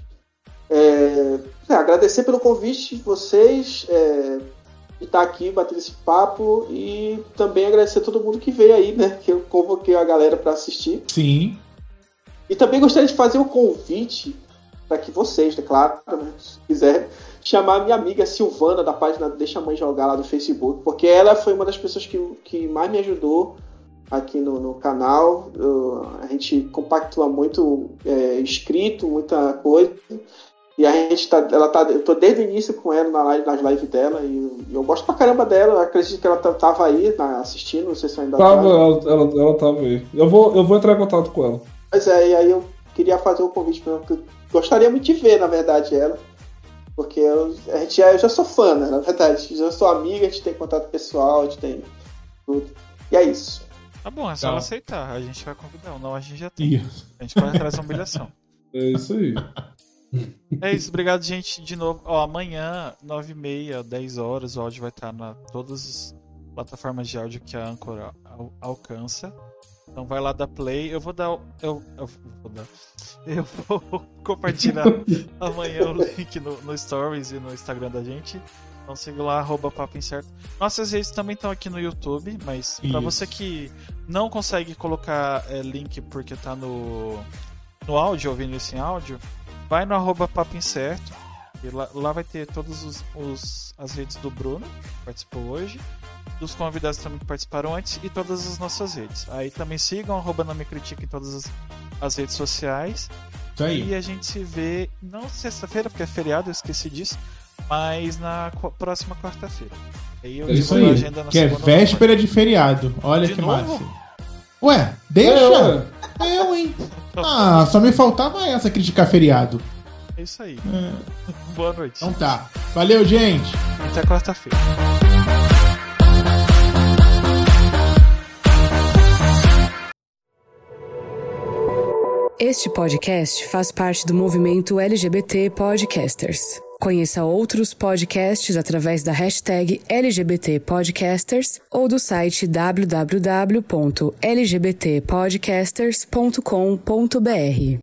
Agradecer pelo convite de vocês, de estar aqui, bater esse papo, e também agradecer a todo mundo que veio aí, né? Que eu convoquei a galera para assistir. Sim. E também gostaria de fazer um convite para que vocês, né, claro, né, se quiserem, chamar a minha amiga Silvana, da página Deixa a Mãe Jogar lá do Facebook, porque ela foi uma das pessoas que mais me ajudou aqui no canal. A gente compactua muito inscrito, muita coisa, e a gente eu tô desde o início com ela nas lives dela, e eu gosto pra caramba dela. Eu acredito que ela tava aí assistindo, não sei se ainda tava. Ela tava aí. Eu vou entrar em contato com ela. Pois e aí eu queria fazer um convite pra ela, que eu gostaria muito de ver, na verdade, ela. Porque eu já sou fã, né, na verdade. Já sou amiga, a gente tem contato pessoal, a gente tem tudo. E é isso. Tá bom, é só ela aceitar. A gente vai convidar. Não, a gente já tem. Isso. A gente vai atrás da humilhação. É isso aí. É isso, obrigado, gente, de novo. Amanhã, 9h30, 10 horas, o áudio vai estar na todas as plataformas de áudio que a Anchor alcança. Então vai lá dar play. Eu vou compartilhar amanhã o link no Stories e no Instagram da gente. Então siga lá, @papoincerto. Nossas redes também estão aqui no YouTube, mas para você que não consegue colocar link porque tá no áudio, ouvindo isso em áudio, vai no @papoincerto. E lá vai ter todas as redes do Bruno, que participou hoje, dos convidados também que participaram antes, e todas as nossas redes. Aí também sigam @nãomecritica em todas as redes sociais. Isso aí. E a gente se vê, não sexta-feira, porque é feriado, eu esqueci disso, mas na próxima quarta-feira. Aí eu Isso divulgo a aí, agenda na que é segunda. véspera de feriado. Olha De que novo? massa. Ué, deixa! Eu, hein? Só me faltava essa criticar feriado. É isso aí. Boa noite. Então tá. Valeu, gente! Até quarta-feira. Este podcast faz parte do movimento LGBT Podcasters. Conheça outros podcasts através da hashtag LGBT Podcasters ou do site www.lgbtpodcasters.com.br.